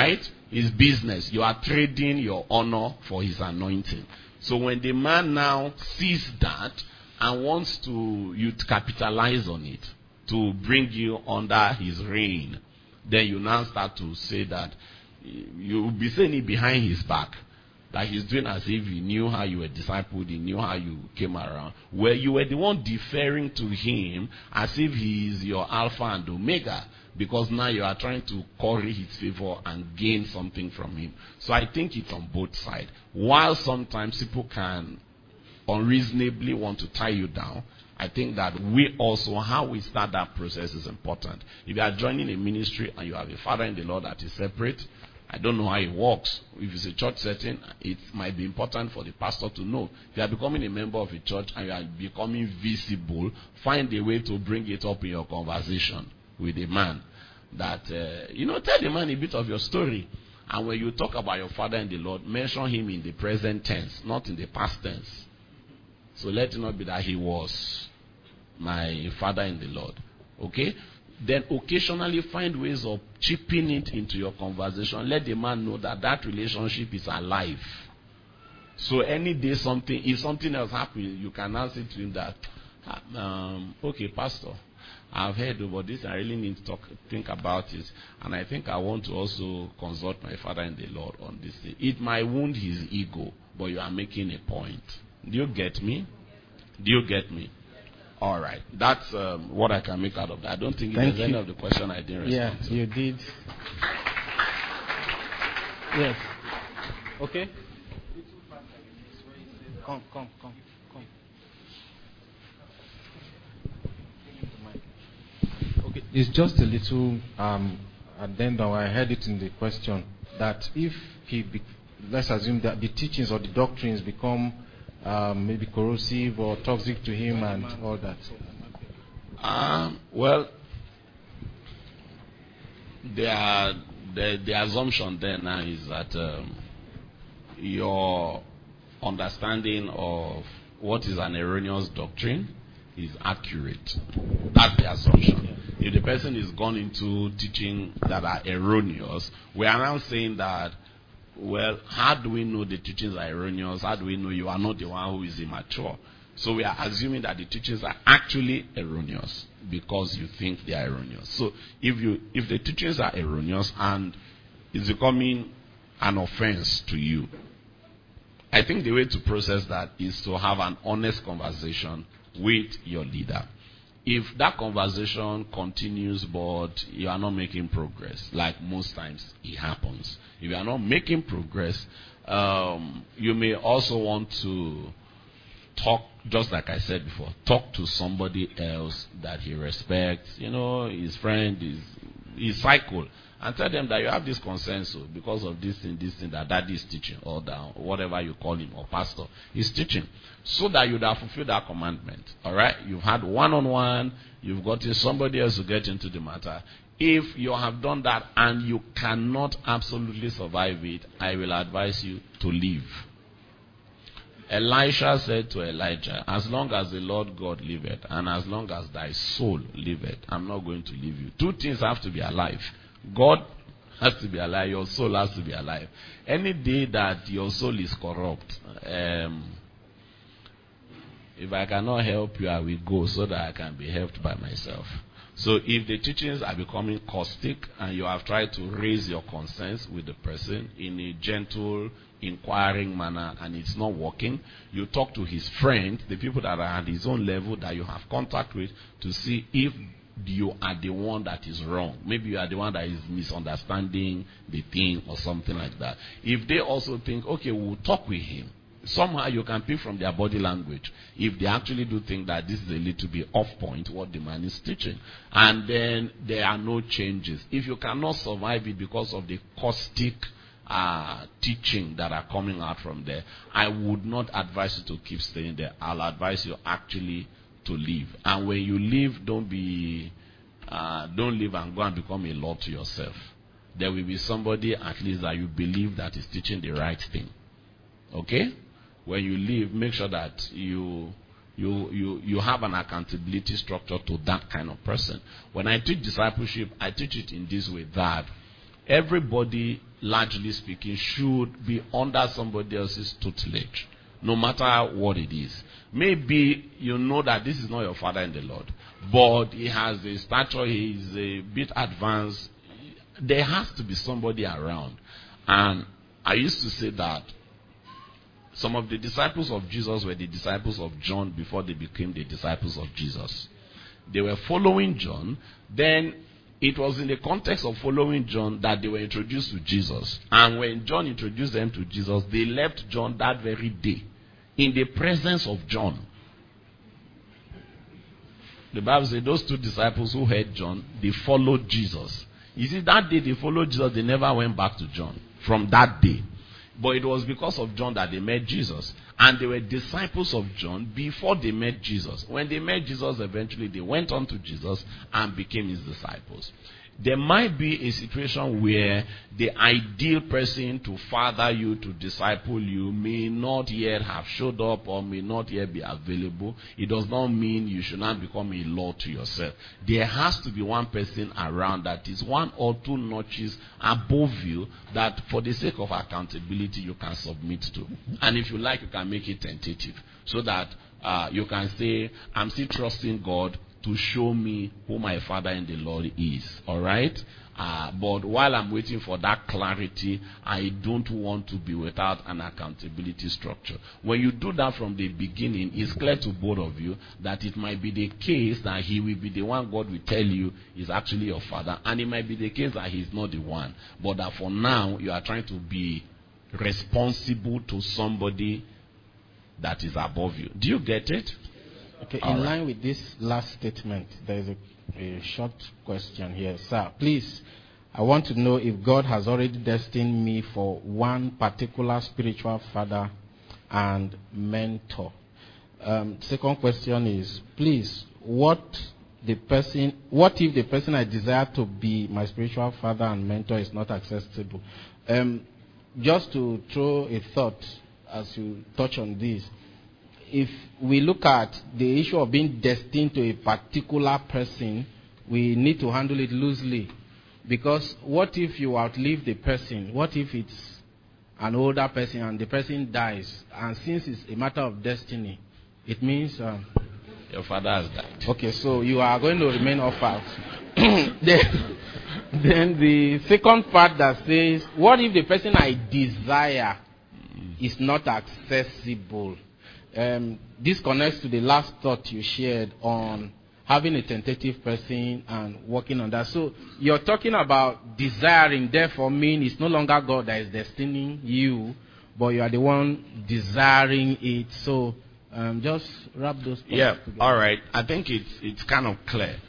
his business. You are trading your honor for his anointing. So when the man now sees that and wants to you to capitalize on it to bring you under his reign, then you now start to say that you will be saying it behind his back. That he's doing as if he knew how you were discipled, he knew how you came around. Where you were the one deferring to him as if he is your Alpha and Omega. Because now you are trying to curry his favor and gain something from him. So I think it's on both sides. While sometimes people can unreasonably want to tie you down, I think that we also, how we start that process is important. If you are joining a ministry and you have a father in the Lord that is separate, I don't know how it works. If it's a church setting, it might be important for the pastor to know. If you are becoming a member of a church and you are becoming visible, find a way to bring it up in your conversation with a man. That, uh, you know, tell the man a bit of your story. And when you talk about your father in the Lord, mention him in the present tense, not in the past tense. So let it not be that he was my father in the Lord. Okay? Then occasionally find ways of chipping it into your conversation. Let the man know that that relationship is alive. So any day something, if something else happens, you can now say to him that, um, okay, pastor, I've heard about this. I really need to talk, think about it. And I think I want to also consult my father in the Lord on this thing. It might wound his ego, but you are making a point. Do you get me? Do you get me? All right. That's um, what I can make out of that. I don't think Thank there's you. any of the question I didn't respond Yeah, to. you did. Yes. Okay. Come, come, come, come. Okay, it's just a little um, addendum. I heard it in the question that if he, be, let's assume that the teachings or the doctrines become um, maybe corrosive or toxic to him and all that. Um, well, the, the, the assumption there now is that um, your understanding of what is an erroneous doctrine is accurate. That's the assumption. If the person is gone into teaching that are erroneous, we are now saying that, well, how do we know the teachings are erroneous? How do we know you are not the one who is immature? So we are assuming that the teachings are actually erroneous because you think they are erroneous. So if you if the teachings are erroneous and it's becoming an offense to you, I think the way to process that is to have an honest conversation with your leader. If that conversation continues but you are not making progress, like most times it happens, if you are not making progress, um, you may also want to talk, just like I said before, talk to somebody else that he respects, you know, his friend, his, his cycle, and tell them that you have this consensus because of this thing, this thing, that daddy is teaching, or that whatever you call him, or pastor is teaching, so that you'd have fulfilled that commandment. All right? You've had one-on-one, you've gotten somebody else to get into the matter. If you have done that and you cannot absolutely survive it, I will advise you to leave. Elisha said to Elijah, as long as the Lord God liveth, and as long as thy soul liveth, I'm not going to leave you. Two things have to be alive. God has to be alive, your soul has to be alive. Any day that your soul is corrupt, um, if I cannot help you, I will go so that I can be helped by myself. So if the teachings are becoming caustic and you have tried to raise your concerns with the person in a gentle, inquiring manner and it's not working, you talk to his friend, the people that are at his own level that you have contact with, to see if you are the one that is wrong. Maybe you are the one that is misunderstanding the thing or something like that. If they also think, okay, we'll talk with him, somehow you can pick from their body language if they actually do think that this is a little bit off point what the man is teaching, and then there are no changes. If you cannot survive it because of the caustic uh, teaching that are coming out from there, I would not advise you to keep staying there. I'll advise you actually to leave. And when you leave, don't be uh, don't leave and go and become a law to yourself. There will be somebody at least that you believe that is teaching the right thing. Okay? When you leave, make sure that you you you you have an accountability structure to that kind of person. When I teach discipleship, I teach it in this way, that everybody, largely speaking, should be under somebody else's tutelage, no matter what it is. Maybe you know that this is not your father in the Lord, but he has a stature, he is a bit advanced. There has to be somebody around. And I used to say that some of the disciples of Jesus were the disciples of John before they became the disciples of Jesus. They were following John. Then it was in the context of following John that they were introduced to Jesus. And when John introduced them to Jesus, they left John that very day in the presence of John. The Bible says those two disciples who heard John, they followed Jesus. You see, that day they followed Jesus, they never went back to John from that day. But it was because of John that they met Jesus. And they were disciples of John before they met Jesus. When they met Jesus, eventually they went on to Jesus and became his disciples. There might be a situation where the ideal person to father you, to disciple you, may not yet have showed up or may not yet be available. It does not mean you should not become a law to yourself. There has to be one person around that is one or two notches above you that for the sake of accountability you can submit to. And if you like, you can make it tentative so that uh, you can say, I'm still trusting God to show me who my father in the Lord is. All right? Uh, but while I'm waiting for that clarity, I don't want to be without an accountability structure. When you do that from the beginning, it's clear to both of you that it might be the case that he will be the one God will tell you is actually your father. And it might be the case that he's not the one. But that for now, you are trying to be responsible to somebody that is above you. Do you get it? Okay, All in right. line with this last statement, there is a, a short question here. Sir, please, I want to know if God has already destined me for one particular spiritual father and mentor. Um, second question is, please, what the person, what if the person I desire to be my spiritual father and mentor is not accessible? Um, just to throw a thought as you touch on this, if we look at the issue of being destined to a particular person, we need to handle it loosely. Because what if you outlive the person? What if it's an older person and the person dies? And since it's a matter of destiny, it means... Uh, Your father has died. Okay, so you are going to remain orphaned. then, then the second part that says, what if the person I desire is not accessible? Um, this connects to the last thought you shared on having a tentative person and working on that. So you're talking about desiring, therefore mean it's no longer God that is destining you, but you are the one desiring it. So um, just wrap those points Yeah, together. all right. I think it's it's kind of clear.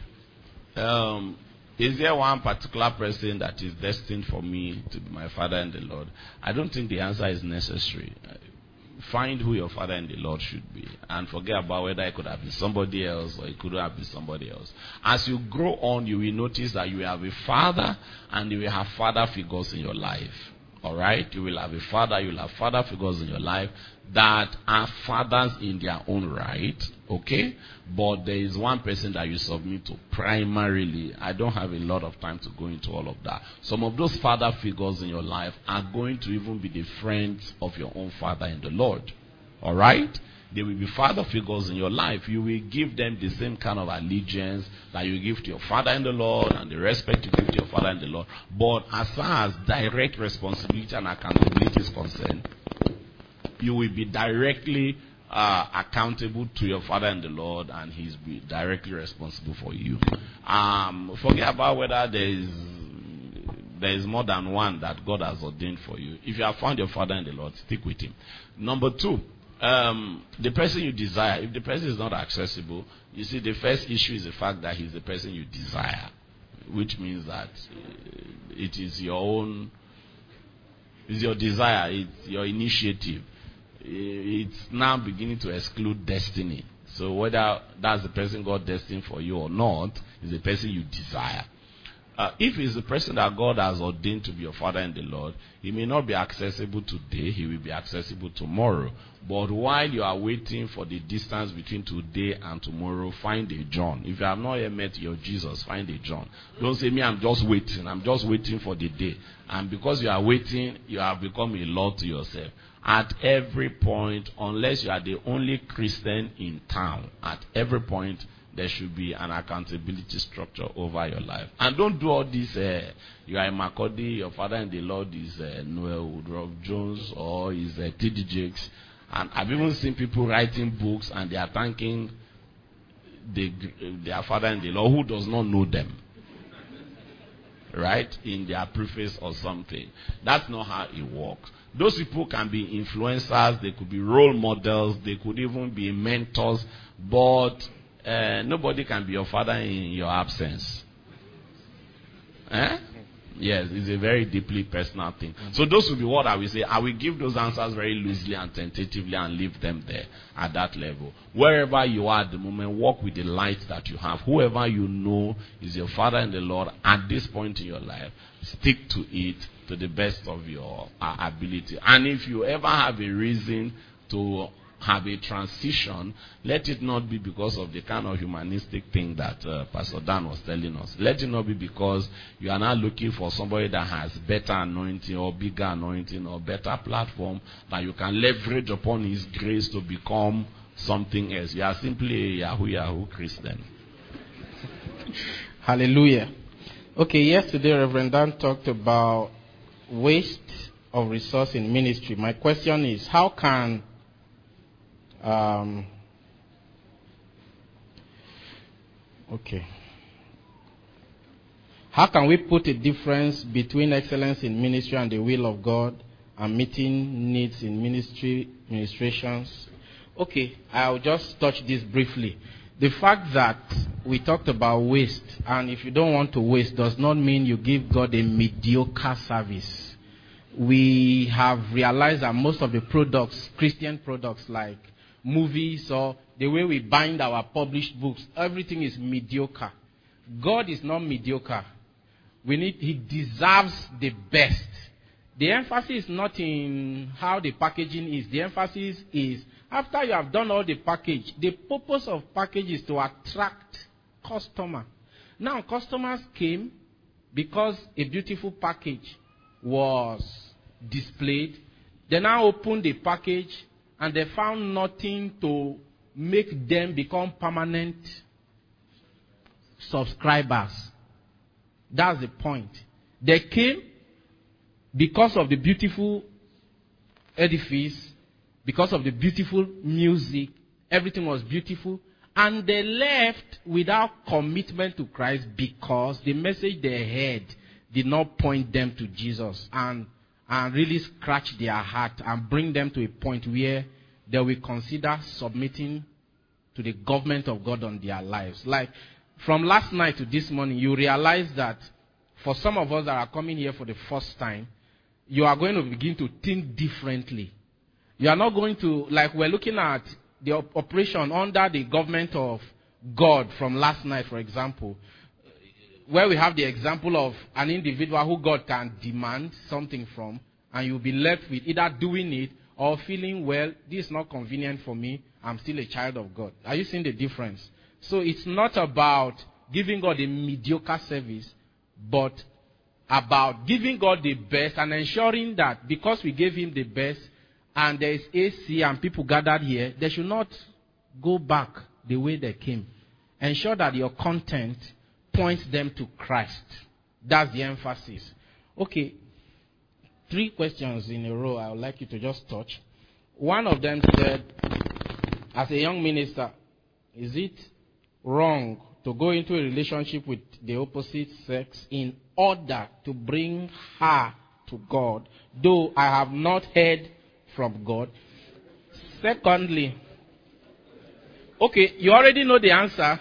Um, is there one particular person that is destined for me to be my father in the Lord? I don't think the answer is necessary. Find who your father in the Lord should be and forget about whether it could have been somebody else or it could have been somebody else. As you grow on, you will notice that you will have a father and you will have father figures in your life. All right? You will have a father, you will have father figures in your life that are fathers in their own right. Okay? But there is one person that you submit to primarily. I don't have a lot of time to go into all of that. Some of those father figures in your life are going to even be the friends of your own father in the Lord. All right? They will be father figures in your life. You will give them the same kind of allegiance that you give to your father in the Lord and the respect you give to your father in the Lord. But as far as direct responsibility and accountability is concerned, you will be directly uh, accountable to your father in the Lord, and he's be directly responsible for you. Um, forget about whether there is there is more than one that God has ordained for you. If you have found your father in the Lord, stick with him. Number two, um, the person you desire. If the person is not accessible, you see, the first issue is the fact that he's the person you desire, which means that it is your own, it's your desire, it's your initiative. It's now beginning to exclude destiny. So whether that's the person God destined for you or not, is the person you desire. Uh, if he's the person that God has ordained to be your father in the Lord, he may not be accessible today, he will be accessible tomorrow. But while you are waiting for the distance between today and tomorrow, find a John. If you have not yet met your Jesus, find a John. Don't say, me, I'm just waiting. I'm just waiting for the day. And because you are waiting, you have become a law to yourself. At every point, unless you are the only Christian in town, at every point, there should be an accountability structure over your life. And don't do all this, uh, you are a Macaulay, your father in the Lord is uh, Noel Woodruff Jones or is uh, T D Jakes. And I've even seen people writing books and they are thanking the, their father in the Lord who does not know them. Right? In their preface or something. That's not how it works. Those people can be influencers, they could be role models, they could even be mentors, but Uh, nobody can be your father in your absence. Eh? Yes, it's a very deeply personal thing. So those will be what I will say. I will give those answers very loosely and tentatively and leave them there at that level. Wherever you are at the moment, walk with the light that you have. Whoever you know is your father in the Lord at this point in your life, stick to it to the best of your uh, ability. And if you ever have a reason to have a transition, let it not be because of the kind of humanistic thing that uh, Pastor Dan was telling us. Let it not be because you are now looking for somebody that has better anointing or bigger anointing or better platform that you can leverage upon his grace to become something else. You are simply a Yahoo Yahoo Christian. Hallelujah. Okay, yesterday Reverend Dan talked about waste of resource in ministry. My question is, how can Um, okay. How can we put a difference between excellence in ministry and the will of God and meeting needs in ministry ministrations? Okay, I'll just touch this briefly. The fact that we talked about waste, and if you don't want to waste, does not mean you give God a mediocre service. We have realized that most of the products, Christian products like movies or the way we bind our published books, everything is mediocre. God is not mediocre. We need, he deserves the best. The emphasis is not in how the packaging is. The emphasis is after you have done all the package, the purpose of package is to attract customer. Now customers came because a beautiful package was displayed. They now opened the package and they found nothing to make them become permanent subscribers. That's the point. They came because of the beautiful edifice, because of the beautiful music. Everything was beautiful. And they left without commitment to Christ because the message they heard did not point them to Jesus and and really scratch their heart and bring them to a point where they will consider submitting to the government of God on their lives. Like from last night to this morning, you realize that for some of us that are coming here for the first time, you are going to begin to think differently. You are not going to, like we're looking at the op- operation under the government of God from last night, for example, where we have the example of an individual who God can demand something from, and you'll be left with either doing it or feeling, well, this is not convenient for me, I'm still a child of God. Are you seeing the difference? So it's not about giving God a mediocre service, but about giving God the best and ensuring that because we gave him the best and there is A C and people gathered here, they should not go back the way they came. Ensure that your content points them to Christ. That's the emphasis. Okay, three questions in a row I would like you to just touch. One of them said, as a young minister, is it wrong to go into a relationship with the opposite sex in order to bring her to God, though I have not heard from God? Secondly, okay, you already know the answer.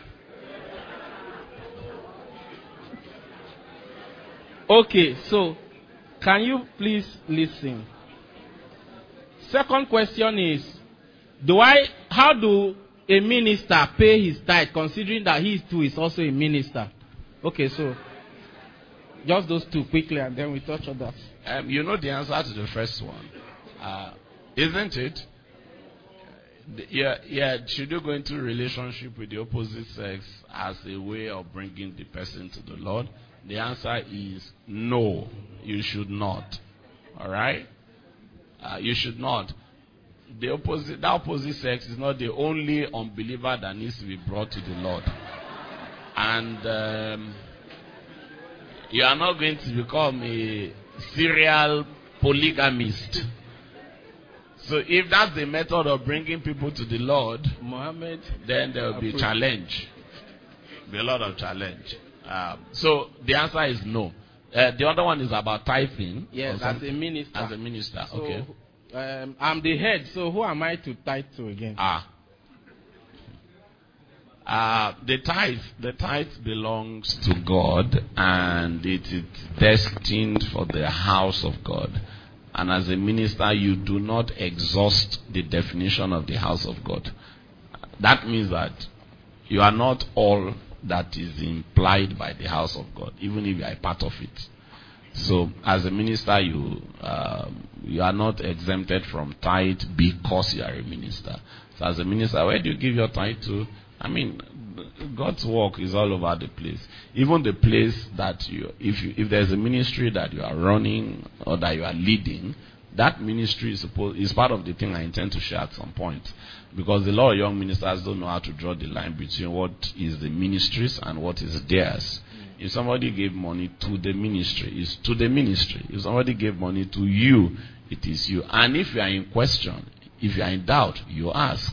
Okay, so can you please listen? Second question is, do I, how do a minister pay his tithe considering that he too is also a minister? Okay, so Just those two quickly, and then we touch others. Um, you know the answer to the first one, uh, isn't it? Yeah, yeah. Should you go into a relationship with the opposite sex as a way of bringing the person to the Lord? The answer is no. You should not. All right. Uh, you should not. The opposite, the opposite sex is not the only unbeliever that needs to be brought to the Lord. And um, you are not going to become a serial polygamist. So if that's the method of bringing people to the Lord, Muhammad, then there will be a challenge. Be a lot of challenge. Um, so the answer is no. Uh, the other one is about tithing. Yes, as a minister. As a minister, so, okay. Um, I'm the head, so who am I to tithe to again? Ah. Uh, the tithe, the tithe belongs to God, and it is destined for the house of God. And as a minister, you do not exhaust the definition of the house of God. That means that you are not all that is implied by the house of God, even if you are a part of it. So, as a minister, you um, you are not exempted from tithe because you are a minister. So, as a minister, where do you give your tithe to? I mean, God's work is all over the place. Even the place that you, if you, if there's a ministry that you are running or that you are leading, that ministry is supposed is part of the thing I intend to share at some point, because a lot of young ministers don't know how to draw the line between what is the ministry's and what is theirs. If somebody gave money to the ministry, it's to the ministry. If somebody gave money to you, it is you. And if you are in question, if you are in doubt, you ask.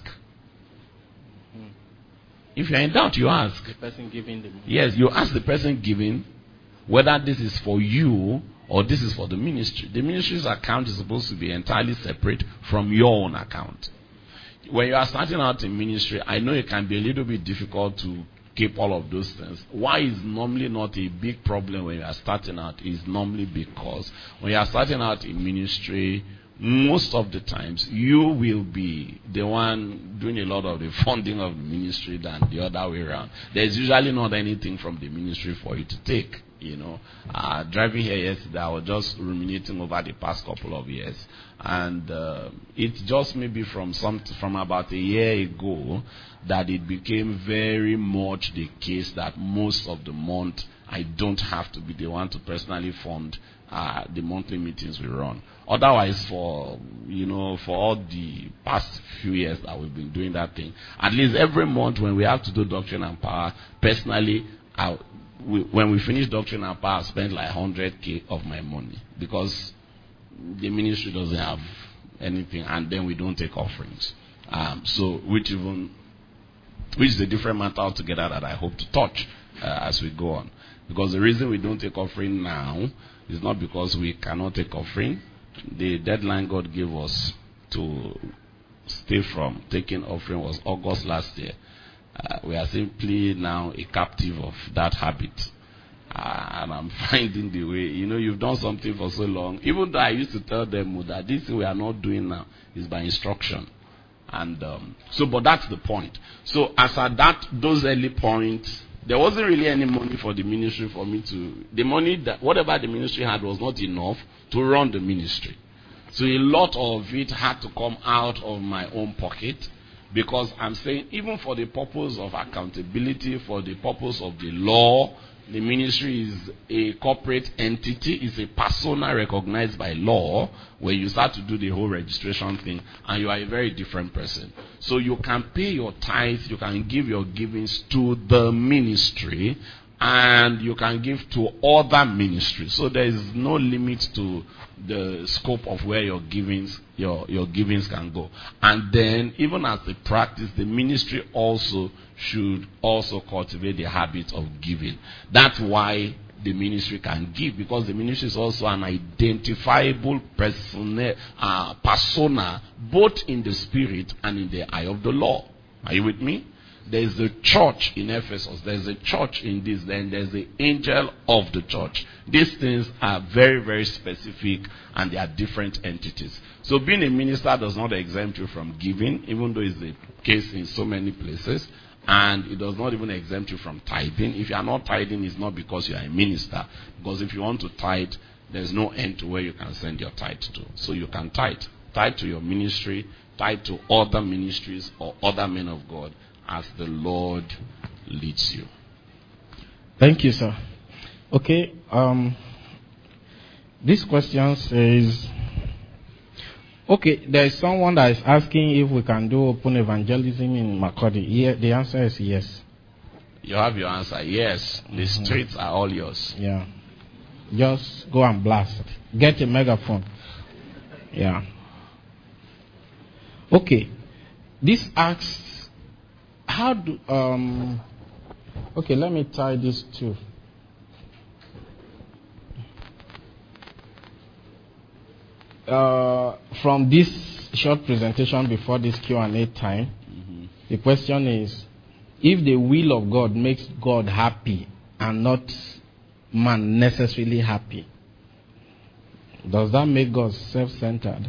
If you are in doubt, you ask. The person giving the money. Yes, you ask the person giving whether this is for you or this is for the ministry. The ministry's account is supposed to be entirely separate from your own account. When you are starting out in ministry, I know it can be a little bit difficult to keep all of those things. Why is normally not a big problem when you are starting out is normally because when you are starting out in ministry, most of the times you will be the one doing a lot of the funding of the ministry than the other way around. There's usually not anything from the ministry for you to take. You know, uh, driving here yesterday, I was just ruminating over the past couple of years, and uh, it just maybe from some from about a year ago that it became very much the case that most of the month I don't have to be the one to personally fund uh, the monthly meetings we run. Otherwise, for you know, for all the past few years that we've been doing that thing, at least every month when we have to do Doctrine and Power, personally, I, we, when we finish Doctrine and Power, I spend like one hundred K of my money because the ministry doesn't have anything, and then we don't take offerings. Um, so, which even which is a different matter altogether that I hope to touch uh, as we go on. Because the reason we don't take offering now is not because we cannot take offering. The deadline God gave us to stay from taking offering was August last year. Uh, we are simply now a captive of that habit. Uh, and I'm finding the way, you know, you've done something for so long. Even though I used to tell them that this thing we are not doing now is by instruction. And um, so, but that's the point. So as at that, those early points, there wasn't really any money for the ministry for me to, the money that, whatever the ministry had was not enough to run the ministry. So a lot of it had to come out of my own pocket, because I'm saying even for the purpose of accountability, for the purpose of the law, the ministry is a corporate entity, is a persona recognized by law, where you start to do the whole registration thing, and you are a very different person. So you can pay your tithes, you can give your givings to the ministry, and you can give to other ministries. So there is no limit to the scope of where your givings your your givings can go. And then even as a practice, the ministry also should also cultivate the habit of giving. That's why the ministry can give, because the ministry is also an identifiable persona, uh, persona, both in the spirit and in the eye of the law. Are you with me? There is a church in Ephesus. There is a church in this. Then there is the angel of the church. These things are very, very specific, and they are different entities. So being a minister does not exempt you from giving, even though it's the case in so many places. And it does not even exempt you from tithing. If you are not tithing, it's not because you are a minister. Because if you want to tithe, there's no end to where you can send your tithe to. So you can tithe. Tithe to your ministry, tithe to other ministries or other men of God as the Lord leads you. Thank you, sir. Okay. Um, this question says, okay, there is someone that is asking if we can do open evangelism in Makurdi. Yeah, the answer is yes. You have your answer. Yes. The Mm-hmm. streets are all yours. Yeah. Just go and blast. Get a megaphone. Yeah. Okay. This asks, how do, um, okay, let me tie this too. Uh, from this short presentation before this Q and A time, mm-hmm. the question is, if the will of God makes God happy and not man necessarily happy, does that make God self-centered?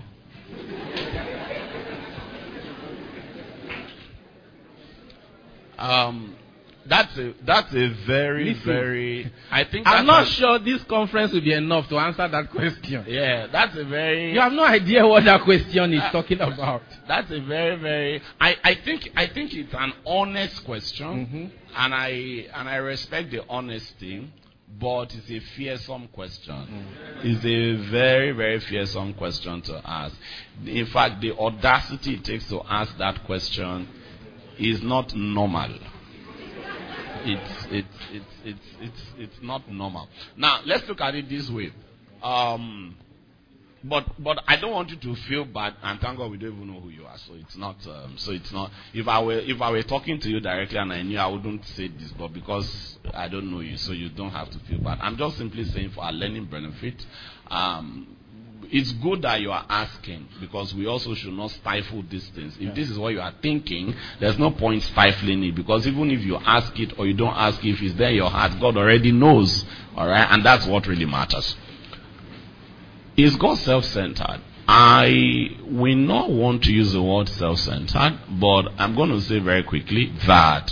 Um, that's a that's a very Listen, very. I think I'm that's not a, sure this conference will be enough to answer that question. Yeah, that's a very. You have no idea what that question is uh, talking about. That's a very very. I, I think I think it's an honest question, mm-hmm. and I and I respect the honesty, but it's a fearsome question. Mm. It's a very very fearsome question to ask. In fact, the audacity it takes to ask that question is not normal. It's it's it's it's it's it's not normal. Now let's look at it this way. Um, but but I don't want you to feel bad, and thank God we don't even know who you are. So it's not. Um, so it's not. If I were if I were talking to you directly and I knew, I wouldn't say this. But because I don't know you, so you don't have to feel bad. I'm just simply saying for our learning benefit. Um, It's good that you are asking, because we also should not stifle these things. If yeah. this is what you are thinking, there's no point stifling it, because even if you ask it or you don't ask it, if it's there in your heart, God already knows. All right, and that's what really matters. Is God self-centered? I will not want to use the word self-centered, but I'm going to say very quickly that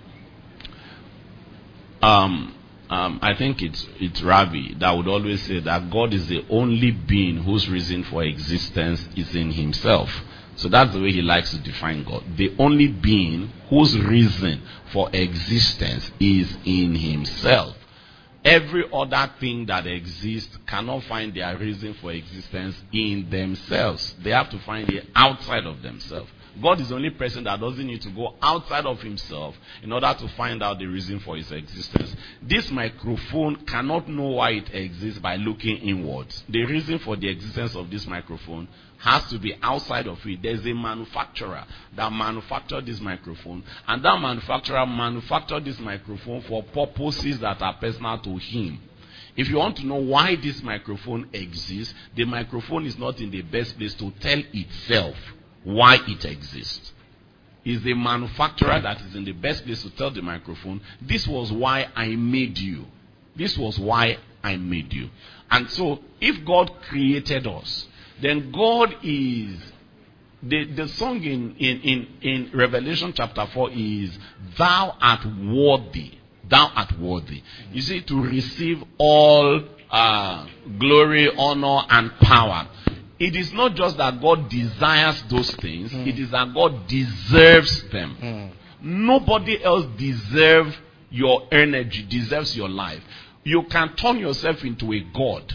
um. Um, I think it's it's Ravi that would always say that God is the only being whose reason for existence is in himself. So that's the way he likes to define God. The only being whose reason for existence is in himself. Every other thing that exists cannot find their reason for existence in themselves. They have to find it outside of themselves. God is the only person that doesn't need to go outside of himself in order to find out the reason for his existence. This microphone cannot know why it exists by looking inwards. The reason for the existence of this microphone has to be outside of it. There's a manufacturer that manufactured this microphone, and that manufacturer manufactured this microphone for purposes that are personal to him. If you want to know why this microphone exists, the microphone is not in the best place to tell itself why it exists. Is the manufacturer that is in the best place to tell the microphone, this was why I made you. This was why I made you. And so, if God created us, then God is, the, the song in, in, in, in Revelation chapter four is, thou art worthy. Thou art worthy. You see, to receive all uh, glory, honor, and power. It is not just that God desires those things, mm. it is that God deserves them. Mm. Nobody else deserves your energy, deserves your life. You can turn yourself into a god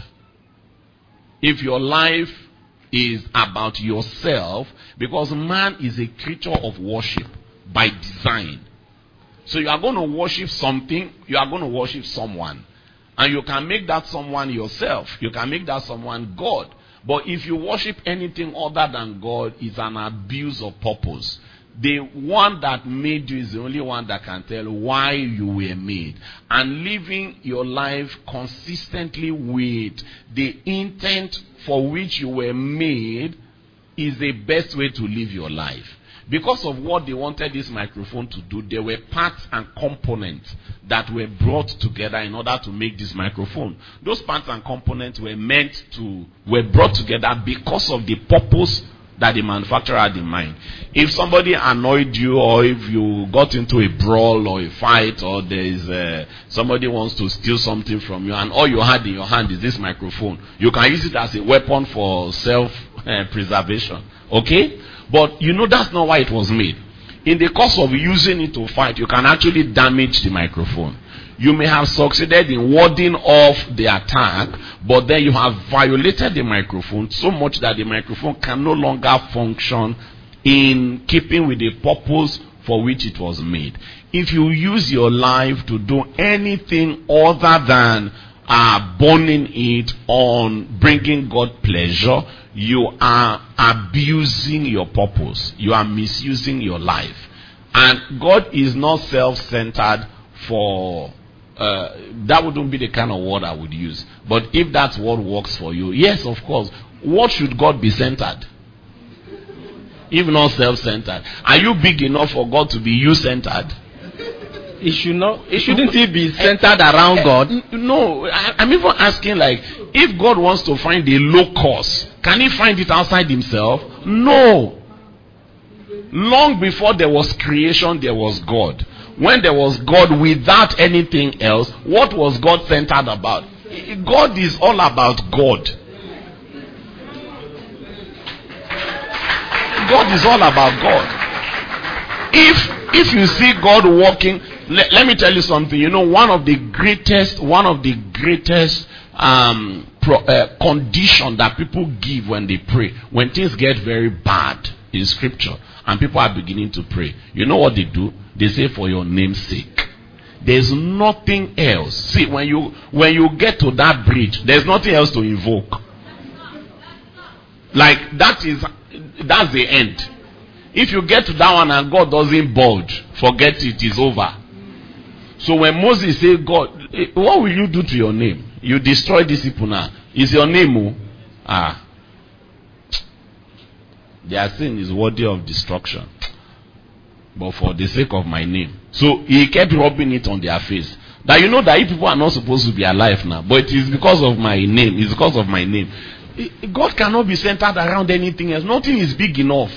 if your life is about yourself, because man is a creature of worship by design. So you are going to worship something, you are going to worship someone. And you can make that someone yourself. You can make that someone God. But if you worship anything other than God, it's an abuse of purpose. The one that made you is the only one that can tell why you were made. And living your life consistently with the intent for which you were made is the best way to live your life. Because of what they wanted this microphone to do, there were parts and components that were brought together in order to make this microphone. Those parts and components were meant to, were brought together because of the purpose that the manufacturer had in mind. If somebody annoyed you, or if you got into a brawl or a fight, or there is uh, somebody wants to steal something from you, and all you had in your hand is this microphone, you can use it as a weapon for self-preservation. Okay? But you know that's not why it was made. In the course of using it to fight, you can actually damage the microphone. You may have succeeded in warding off the attack, but then you have violated the microphone so much that the microphone can no longer function in keeping with the purpose for which it was made. If you use your life to do anything other than uh, burning it on bringing God pleasure, you are abusing your purpose. You are misusing your life. And God is not self-centered for... Uh, that wouldn't be the kind of word I would use. But if that's what works for you, yes, of course. What should God be centered? If not self-centered. Are you big enough for God to be you-centered? It should not. It shouldn't it be centered around God? No, I, I'm even asking, like, if God wants to find a locus, can He find it outside Himself? No. Long before there was creation, there was God. When there was God without anything else, what was God centered about? God is all about God. God is all about God. If if you see God walking, let, let me tell you something. You know, one of the greatest, one of the greatest um, pro, uh, condition that people give when they pray, when things get very bad in Scripture, and people are beginning to pray, you know what they do? They say, for your name's sake. There's nothing else. See, when you when you get to that bridge, there's nothing else to invoke. Like, that is that's the end. If you get to that one and God doesn't budge, forget it, it's over. So when Moses said, God, what will you do to your name? You destroy this people now. Is your name? Oh? Ah. Their sin is worthy of destruction, but for the sake of my name. So he kept rubbing it on their face. That you know that if people are not supposed to be alive now, but it is because of my name. It's because of my name. God cannot be centered around anything else. Nothing is big enough.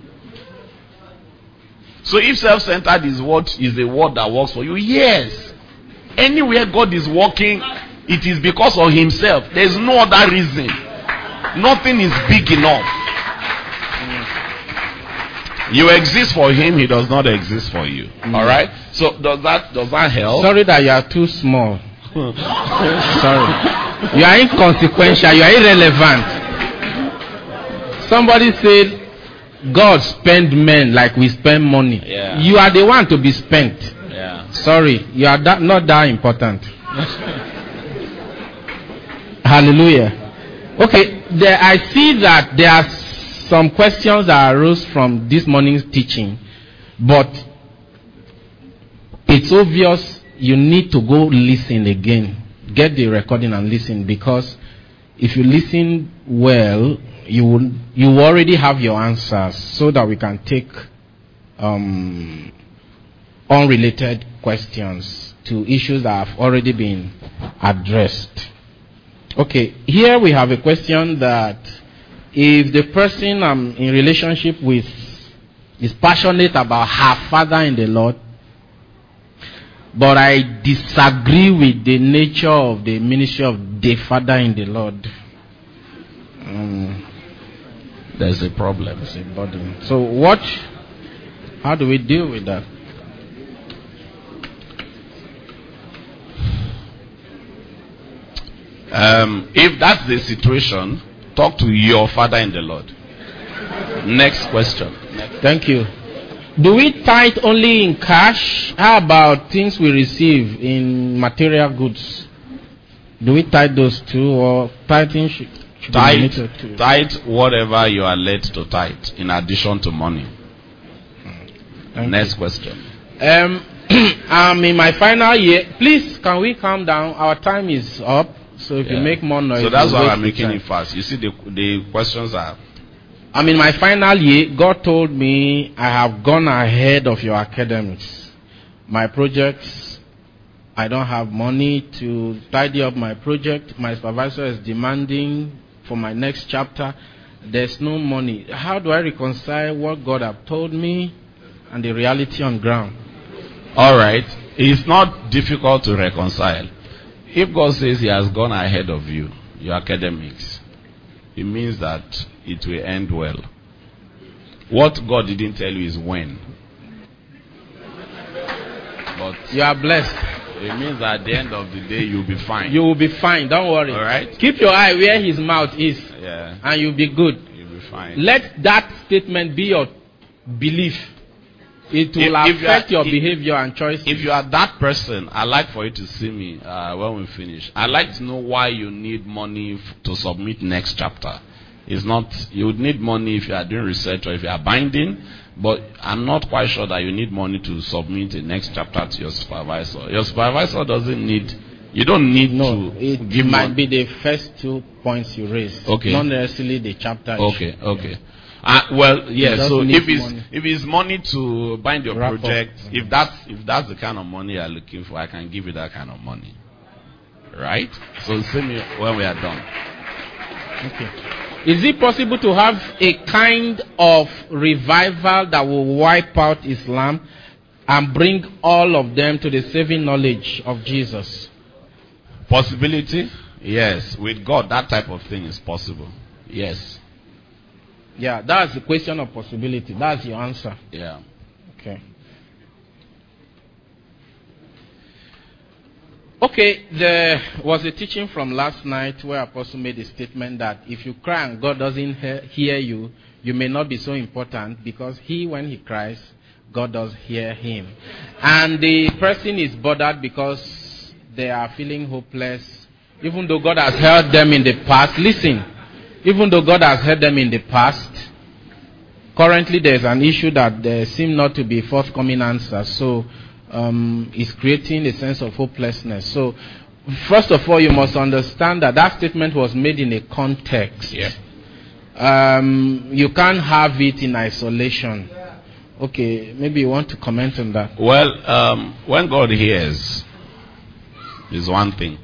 So if self-centered is what is the word that works for you, yes. Anywhere God is working, it is because of Himself. There is no other reason. Nothing is big enough. You exist for Him, He does not exist for you. Mm. All right. So does that does that help? Sorry that you are too small. Sorry, you are inconsequential. You are irrelevant. Somebody said, God spend men like we spend money. Yeah. You are the one to be spent. Yeah. Sorry, you are that, not that important. Hallelujah. Okay, there, I see that there are some questions that arose from this morning's teaching, but it's obvious you need to go listen again. Get the recording and listen, because if you listen well, you will you already have your answers, so that we can take um, unrelated questions to issues that have already been addressed. Okay, here we have a question that if the person I'm in relationship with is passionate about her father in the Lord, but I disagree with the nature of the ministry of the father in the Lord, um, there's a problem. There's a burden. So what, how do we deal with that? Um, if that's the situation, talk to your father in the Lord. Next question. Next. Thank you. Do we tithe only in cash? How about things we receive in material goods? Do we tithe those too, or tithing should, should tithe, be limited to? Tithe whatever you are led to tithe, in addition to money. Thank Next you. question. Um, I'm in my final year. Please, can we calm down? Our time is up. So if yeah. you make more noise, so that's why I'm making it fast. You see, the the questions are. I'm in my final year. God told me I have gone ahead of your academics. My projects, I don't have money to tidy up my project. My supervisor is demanding for my next chapter. there's no money. How do I reconcile what God have told me and the reality on ground? All right. It's not difficult to reconcile. If God says he has gone ahead of you, your academics, it means that it will end well. What God didn't tell you is when. But you are blessed. It means that at the end of the day, you'll be fine. You will be fine. Don't worry. All right. Keep your eye where his mouth is. Yeah. And you'll be good. You'll be fine. Let that statement be your belief. It will if, affect if are, your if, behavior and choices. If you are that person, I'd like for you to see me uh, when we finish. I'd like to know why you need money f- to submit next chapter. It's not, you would need money if you are doing research or if you are binding, but I'm not quite sure that you need money to submit the next chapter to your supervisor. Your supervisor doesn't need, you don't need no, to it give might money. be the first two points you raised. Okay. Not necessarily the chapter. Okay, issue. okay. Uh, well, yeah. So if it's money. if it's money to bind your Wrap project, up. if that's if that's the kind of money you're looking for, I can give you that kind of money. Right? So see me when we are done. Okay. Is it possible to have a kind of revival that will wipe out Islam and bring all of them to the saving knowledge of Jesus? Possibility? Yes. With God, that type of thing is possible. Yes. Yeah, that's the question of possibility. That's your answer. Yeah. Okay. Okay, there was a teaching from last night where Apostle made a statement that if you cry and God doesn't he- hear you, you may not be so important because he, when he cries, God does hear him. And the person is bothered because they are feeling hopeless, even though God has heard them in the past. Listen, even though God has heard them in the past, currently there's an issue that there seem not to be forthcoming answers. So, Um, is creating a sense of hopelessness. So, first of all, you must understand that that statement was made in a context. Yeah. Um, you can't have it in isolation. Okay, maybe you want to comment on that. Well, um, when God hears, is one thing.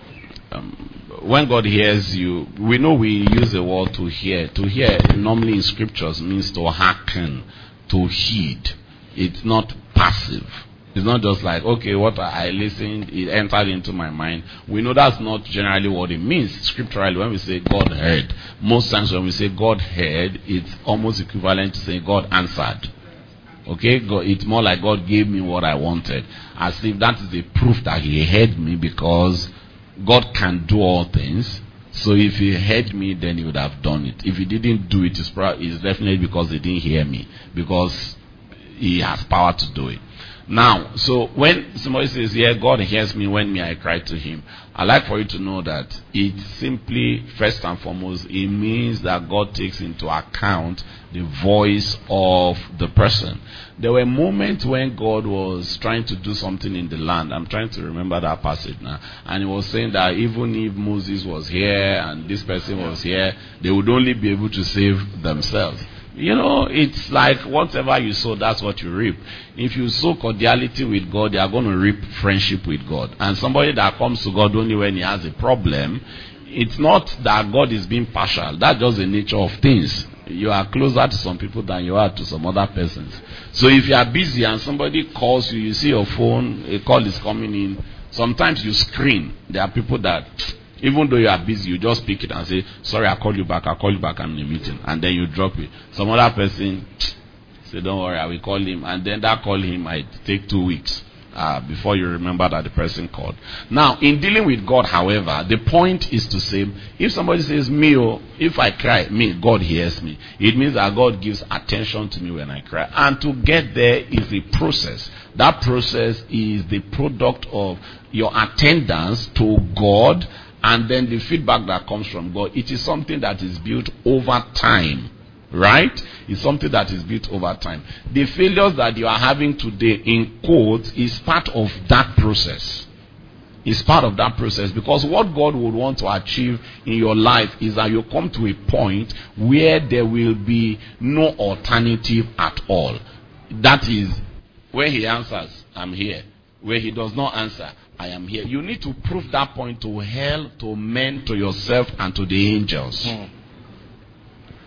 Um, when God hears you, we know we use the word to hear. To hear normally in scriptures means to hearken, to heed. It's not passive. It's not just like, okay, what I listened, it entered into my mind. We know that's not generally what it means scripturally when we say God heard. Most times when we say God heard, it's almost equivalent to saying God answered. Okay? God, it's more like God gave me what I wanted. As if that is a proof that he heard me because God can do all things. So if he heard me, then he would have done it. If he didn't do it, it's, probably, it's definitely because he didn't hear me. Because he has power to do it. Now, so when somebody says, yeah, God hears me when me I cry to him, I like for you to know that it simply, first and foremost, it means that God takes into account the voice of the person. There were moments when God was trying to do something in the land. I'm trying to remember that passage now. And he was saying that even if Moses was here and this person was here, they would only be able to save themselves. You know, it's like whatever you sow, that's what you reap. If you sow cordiality with God, you are going to reap friendship with God. And somebody that comes to God only when he has a problem, it's not that God is being partial. That's just the nature of things. You are closer to some people than you are to some other persons. So if you are busy and somebody calls you, you see your phone, a call is coming in, sometimes you screen. There are people that, even though you are busy, you just pick it and say, sorry, I'll call you back, I'll call you back, I'm in a meeting. And then you drop it. Some other person say, don't worry, I will call him. And then that call him might take two weeks uh, before you remember that the person called. Now, in dealing with God, however, the point is to say, if somebody says, me, oh, if I cry, me, God hears me. It means that God gives attention to me when I cry. And to get there is a process. That process is the product of your attendance to God and then the feedback that comes from God. It is something that is built over time. Right? It's something that is built over time. The failures that you are having today, in quotes, is part of that process. It's part of that process. Because what God would want to achieve in your life is that you come to a point where there will be no alternative at all. That is, where he answers, I'm here. Where he does not answer, I am here. You need to prove that point to hell, to men, to yourself, and to the angels. Hmm.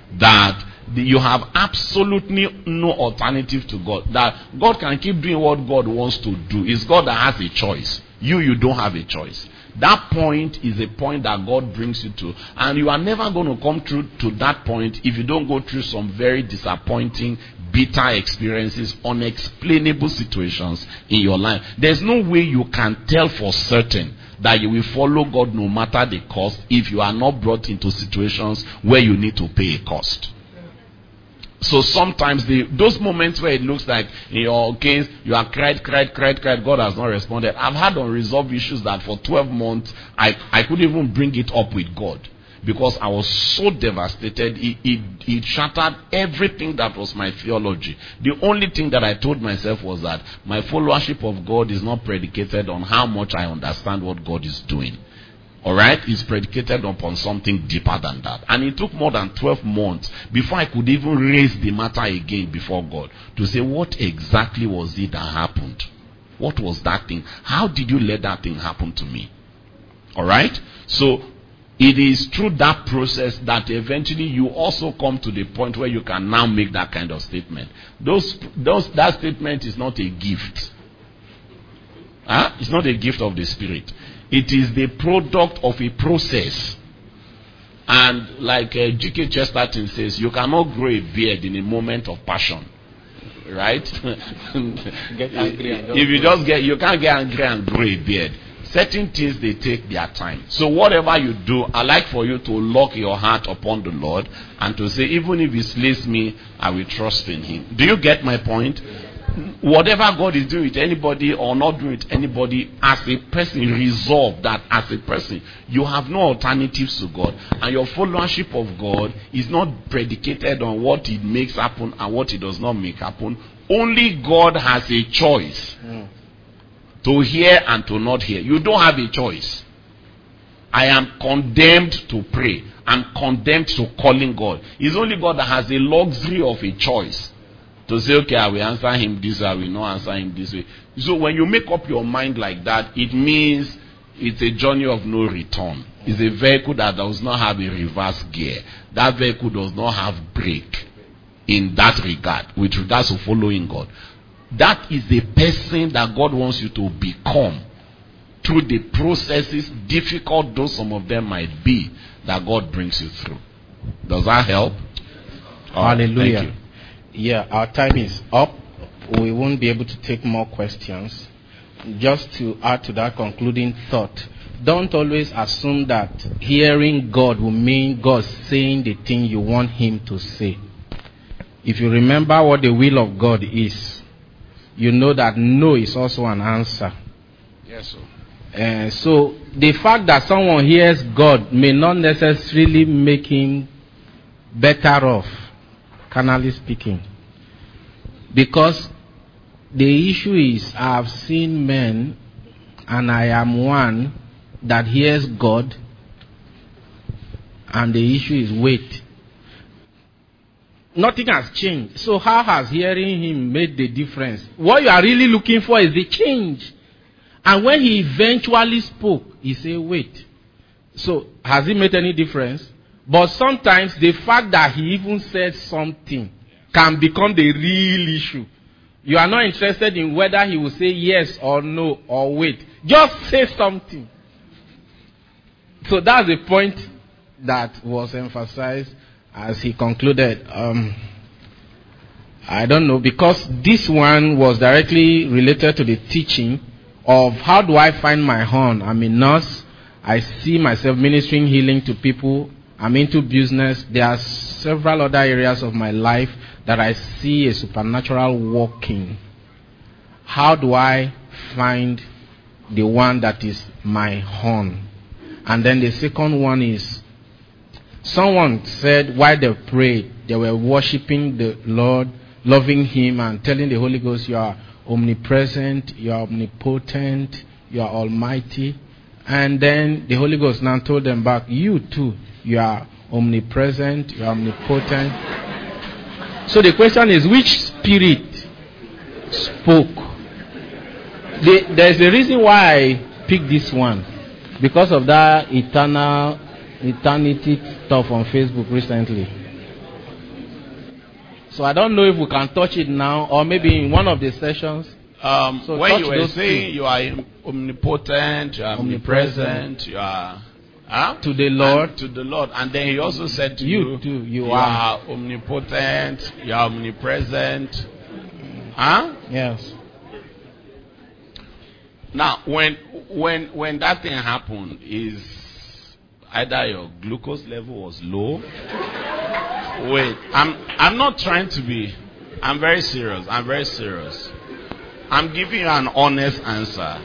that you have absolutely no alternative to God. That God can keep doing what God wants to do. It's God that has a choice. You, you don't have a choice. That point is a point that God brings you to. And you are never going to come through to that point if you don't go through some very disappointing, bitter experiences, unexplainable situations in your life. There's no way you can tell for certain that you will follow God no matter the cost if you are not brought into situations where you need to pay a cost. So sometimes the, those moments where it looks like in your case you are cried, cried, cried, cried, God has not responded. I've had unresolved issues that for twelve months I, I couldn't even bring it up with God because I was so devastated. It, it, it shattered everything that was my theology. The only thing that I told myself was that my followership of God is not predicated on how much I understand what God is doing. Alright, it's predicated upon something deeper than that. And it took more than twelve months before I could even raise the matter again before God to say, what exactly was it that happened? What was that thing? How did you let that thing happen to me? Alright, so it is through that process that eventually you also come to the point where you can now make that kind of statement. Those, those, that statement is not a gift. Huh? It's not a gift of the Spirit. It is the product of a process. And like uh, G K Chesterton says, you cannot grow a beard in a moment of passion. Right? Get angry and if you just get, you can't get angry and grow a beard. Certain things, they take their time. So whatever you do, I like for you to lock your heart upon the Lord and to say, even if he slays me, I will trust in him. Do you get my point? Whatever God is doing with anybody or not doing with anybody, as a person, resolve that as a person, you have no alternatives to God. And your followership of God is not predicated on what he makes happen and what he does not make happen. Only God has a choice mm. to hear and to not hear. You don't have a choice. I am condemned to pray. I'm condemned to calling God. It's only God that has a luxury of a choice. To say, okay, I will answer him this way, I will not answer him this way. So when you make up your mind like that, it means it's a journey of no return. It's a vehicle that does not have a reverse gear. That vehicle does not have brake in that regard, with regards to following God. That is the person that God wants you to become through the processes, difficult though some of them might be, that God brings you through. Does that help? Oh, hallelujah. Thank you. Yeah, our time is up. We won't be able to take more questions. Just to add to that concluding thought, don't always assume that hearing God will mean God saying the thing you want him to say. If you remember what the will of God is, you know that no is also an answer. Yes, sir. Uh, so the fact that someone hears God may not necessarily make him better off, carnally speaking. Because the issue is, I have seen men, and I am one, that hears God, and the issue is wait. Nothing has changed. So how has hearing him made the difference? What you are really looking for is the change. And when he eventually spoke, he said, wait. So has it made any difference? But sometimes the fact that he even said something can become the real issue. You are not interested in whether he will say yes or no or wait. Just say something. So that's the point that was emphasized as he concluded. Um, I don't know, because this one was directly related to the teaching of how do I find my horn. I'm a nurse. I see myself ministering healing to people. I'm into business. There are several other areas of my life that I see a supernatural working. How do I find the one that is my horn? And then the second one is, someone said while they prayed, they were worshiping the Lord, loving him and telling the Holy Ghost, you are omnipresent, you are omnipotent, you are almighty. And then the Holy Ghost now told them back, you too, you are omnipresent, you are omnipotent. So the question is, which spirit spoke? The, there's a reason why I picked this one. Because of that eternal, eternity stuff on Facebook recently. So I don't know if we can touch it now or maybe in one of the sessions. Um, So when touch you were those saying things. you are omnipotent, you are omnipresent, you are huh? To the Lord. And to the Lord, and then he also said to You you, too, you you are. are omnipotent, you are omnipresent. Huh? Yes. Now, when when when that thing happened, is either your glucose level was low. Wait, I'm I'm not trying to be. I'm very serious. I'm very serious. I'm giving you an honest answer.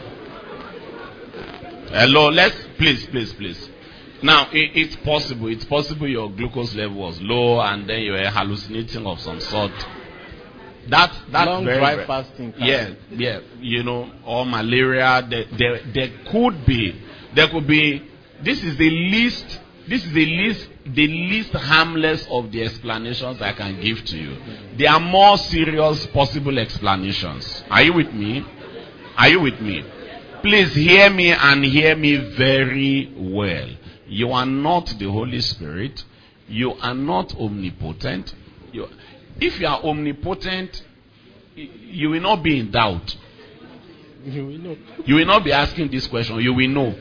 Hello, let's please, please, please. Now, it, it's possible. It's possible your glucose level was low, and then you were hallucinating of some sort. That's that's Long very, dry very, fasting. yeah, yeah. You know, or malaria. There, there, there could be. There could be. This is the least. This is the least. The least harmless of the explanations I can give to you. There are more serious possible explanations. Are you with me? Are you with me? Please hear me and hear me very well. You are not the Holy Spirit. You are not omnipotent. You, if you are omnipotent, you will not be in doubt. You will know. You will not be asking this question. You will know.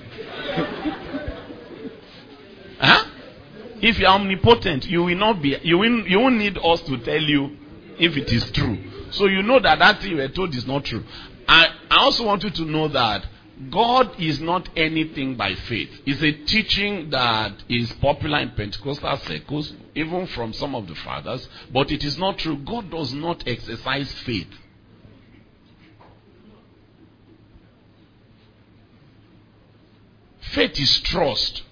Huh? If you are omnipotent, you will not be. You will. You won't need us to tell you if it is true. So you know that that thing you were told is not true. I, I also want you to know that God is not anything by faith. It's a teaching that is popular in Pentecostal circles, even from some of the fathers, but it is not true. God does not exercise faith. Faith is trust.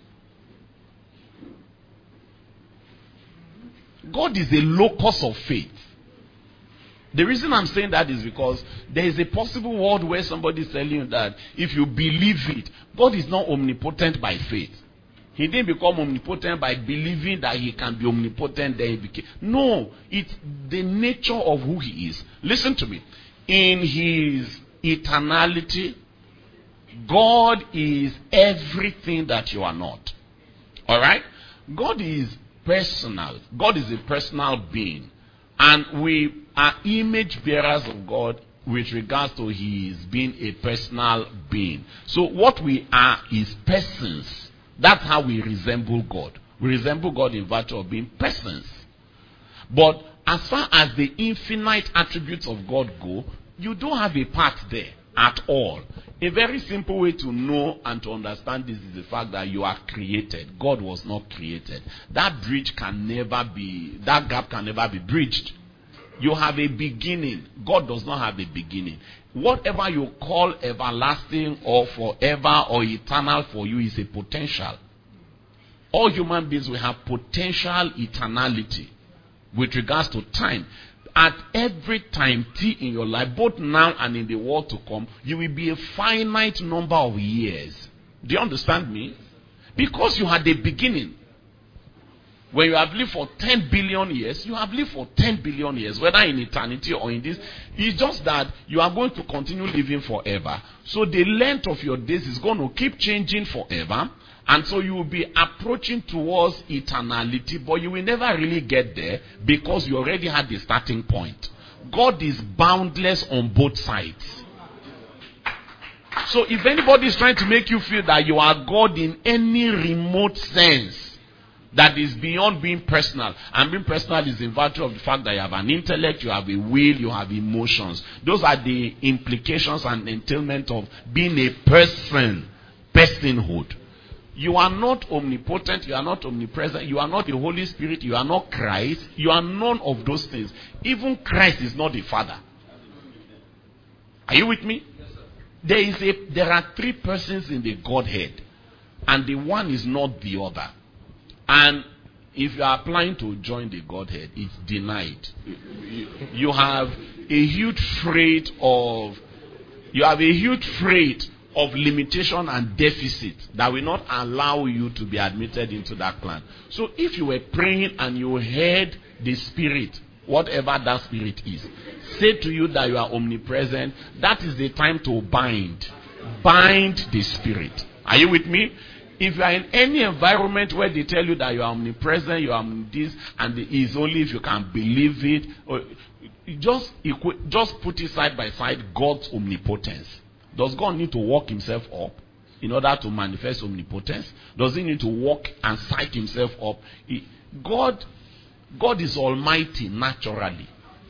God is a locus of faith. The reason I'm saying that is because there is a possible world where somebody is telling you that if you believe it, God is not omnipotent by faith. He didn't become omnipotent by believing that he can be omnipotent. Then he became. No, it's the nature of who he is. Listen to me. In his eternality, God is everything that you are not. All right? God is personal. God is a personal being. And we are image bearers of God with regards to his being a personal being. So what we are is persons. That's how we resemble God. We resemble God in virtue of being persons. But as far as the infinite attributes of God go, you don't have a part there at all. A very simple way to know and to understand this is the fact that you are created. God was not created. That bridge can never be, that gap can never be bridged. You have a beginning. God does not have a beginning. Whatever you call everlasting or forever or eternal for you is a potential. All human beings will have potential eternality with regards to time. At every time T in your life, both now and in the world to come, you will be a finite number of years. Do you understand me? Because you had a beginning. When you have lived for ten billion years, you have lived for ten billion years, whether in eternity or in this. It's just that you are going to continue living forever. So the length of your days is going to keep changing forever. And so you will be approaching towards eternality, but you will never really get there because you already had the starting point. God is boundless on both sides. So if anybody is trying to make you feel that you are God in any remote sense, that is beyond being personal. And being personal is in virtue of the fact that you have an intellect, you have a will, you have emotions. Those are the implications and entailment of being a person, personhood. You are not omnipotent, you are not omnipresent, you are not the Holy Spirit, you are not Christ, you are none of those things. Even Christ is not the Father. Are you with me? Yes, sir. There is a there are three persons in the Godhead, and the one is not the other. And if you are applying to join the Godhead, it's denied. You, you have a huge freight of you have a huge freight of limitation and deficit that will not allow you to be admitted into that plan. So if you were praying and you heard the Spirit, whatever that Spirit is, say to you that you are omnipresent, that is the time to bind. Bind the Spirit. Are you with me? if you are in any environment where they tell you that you are omnipresent, you are this, and it is only if you can believe it, or you just equi- just put it side by side, God's omnipotence. Does God need to work himself up in order to manifest omnipotence? Does he need to work and psych himself up? He, God, God is almighty naturally.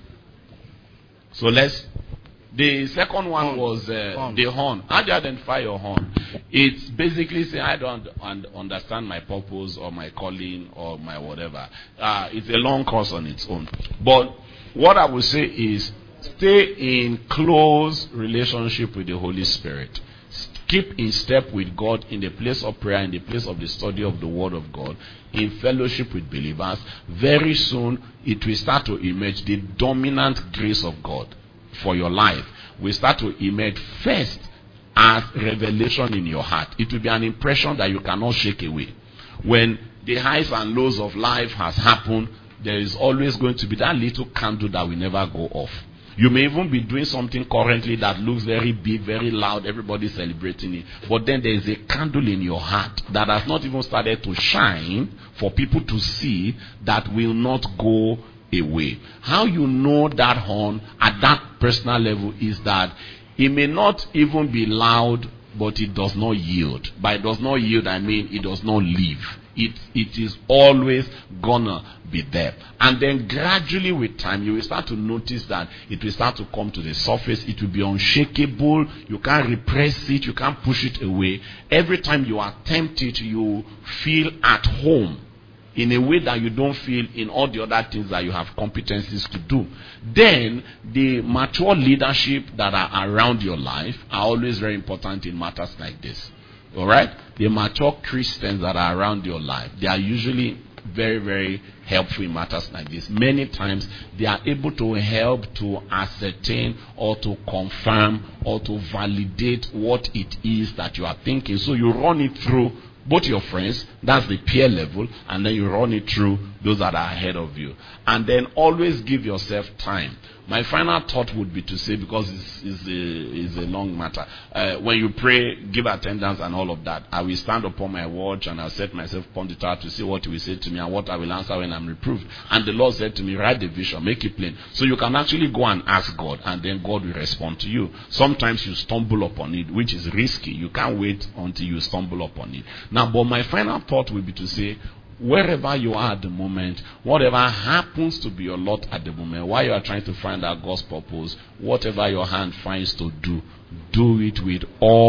So let's. The second one horn. was uh, horn. the horn. How do you identify your horn? It's basically saying I don't un- understand my purpose or my calling or my whatever. Uh, it's a long course on its own. But what I would say is stay in close relationship with the Holy Spirit. Keep in step with God in the place of prayer, in the place of the study of the Word of God, in fellowship with believers. Very soon it will start to emerge the dominant grace of God for your life will start to emerge first as revelation in your heart. It will be an impression that you cannot shake away. When the highs and lows of life has happened, there is always going to be that little candle that will never go off. You may even be doing something currently that looks very big, very loud, everybody celebrating it. But then there is a candle in your heart that has not even started to shine for people to see, that will not go away. How you know that horn at that personal level is that it may not even be loud, but it does not yield. By it does not yield, I mean it does not leave. It it is always gonna be there. And then gradually with time, you will start to notice that it will start to come to the surface. It will be unshakable. You can't repress it. You can't push it away. Every time you attempt it, you feel at home in a way that you don't feel in all the other things that you have competencies to do. Then the mature leadership that are around your life are always very important in matters like this. All right? The mature Christians that are around your life, they are usually very, very helpful in matters like this. Many times they are able to help to ascertain or to confirm or to validate what it is that you are thinking. So you run it through both your friends, that's the peer level, and then you run it through those that are ahead of you. And then always give yourself time. My final thought would be to say, because it's, it's, a, it's a long matter, uh, when you pray, give attendance and all of that. I will stand upon my watch and I'll set myself upon the tower to see what he will say to me and what I will answer when I'm reproved. And the Lord said to me, write the vision, make it plain. So you can actually go and ask God, and then God will respond to you. Sometimes you stumble upon it, which is risky. You can't wait until you stumble upon it. Now, but my final thought will be to say, wherever you are at the moment, whatever happens to be your lot at the moment, while you are trying to find out God's purpose, whatever your hand finds to do, do it with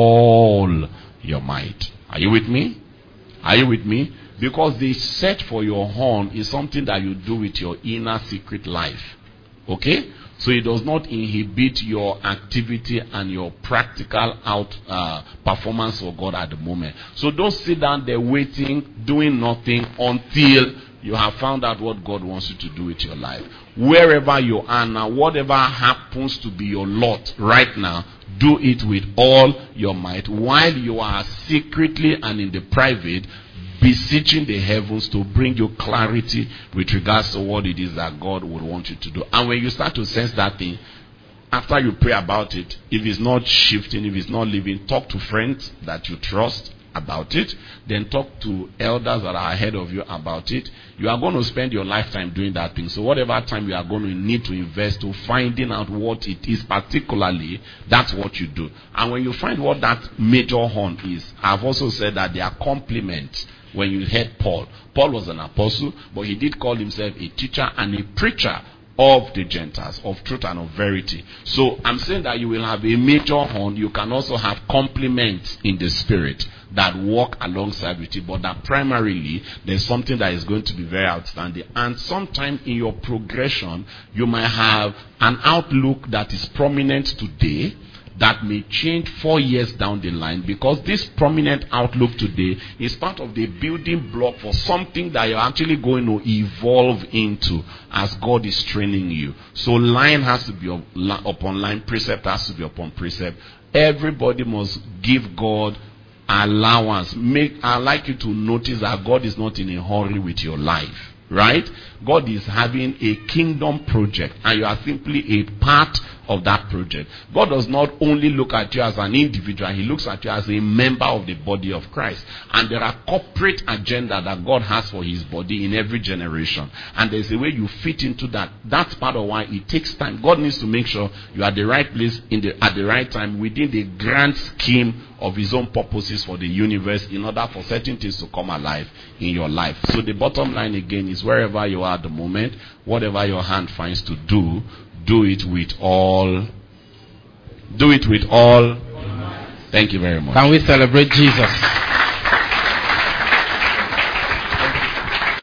all your might. Are you with me? Are you with me? Because the set for your horn is something that you do with your inner secret life. Okay? So it does not inhibit your activity and your practical out uh, performance for God at the moment. So don't sit down there waiting, doing nothing until you have found out what God wants you to do with your life. Wherever you are now, whatever happens to be your lot right now, do it with all your might while you are secretly and in the private beseeching the heavens to bring you clarity with regards to what it is that God would want you to do. And when you start to sense that thing, after you pray about it, if it's not shifting, if it's not living, talk to friends that you trust about it. Then talk to elders that are ahead of you about it. You are going to spend your lifetime doing that thing. So whatever time you are going to need to invest to finding out what it is particularly, that's what you do. And when you find what that major horn is, I've also said that they are complements. When you heard Paul, Paul was an apostle, but he did call himself a teacher and a preacher of the Gentiles, of truth and of verity. So I'm saying that you will have a major horn. You can also have complements in the spirit that walk alongside with it, but that primarily there's something that is going to be very outstanding. And sometime in your progression, you might have an outlook that is prominent today that may change four years down the line, because this prominent outlook today is part of the building block for something that you're actually going to evolve into as God is training you. So line has to be upon line, precept has to be upon precept. Everybody must give God allowance. Make I like you to notice that God is not in a hurry with your life. Right? God is having a kingdom project, and you are simply a part of that project. God does not only look at you as an individual, he looks at you as a member of the body of Christ. And there are corporate agenda that God has for his body in every generation. And there's a way you fit into that. That's part of why it takes time. God needs to make sure you are at the right place in the at the right time within the grand scheme of his own purposes for the universe in order for certain things to come alive in your life. So the bottom line again is wherever you are at the moment, whatever your hand finds to do, do it with all. Do it with all. Thank you very much. Can we celebrate Jesus?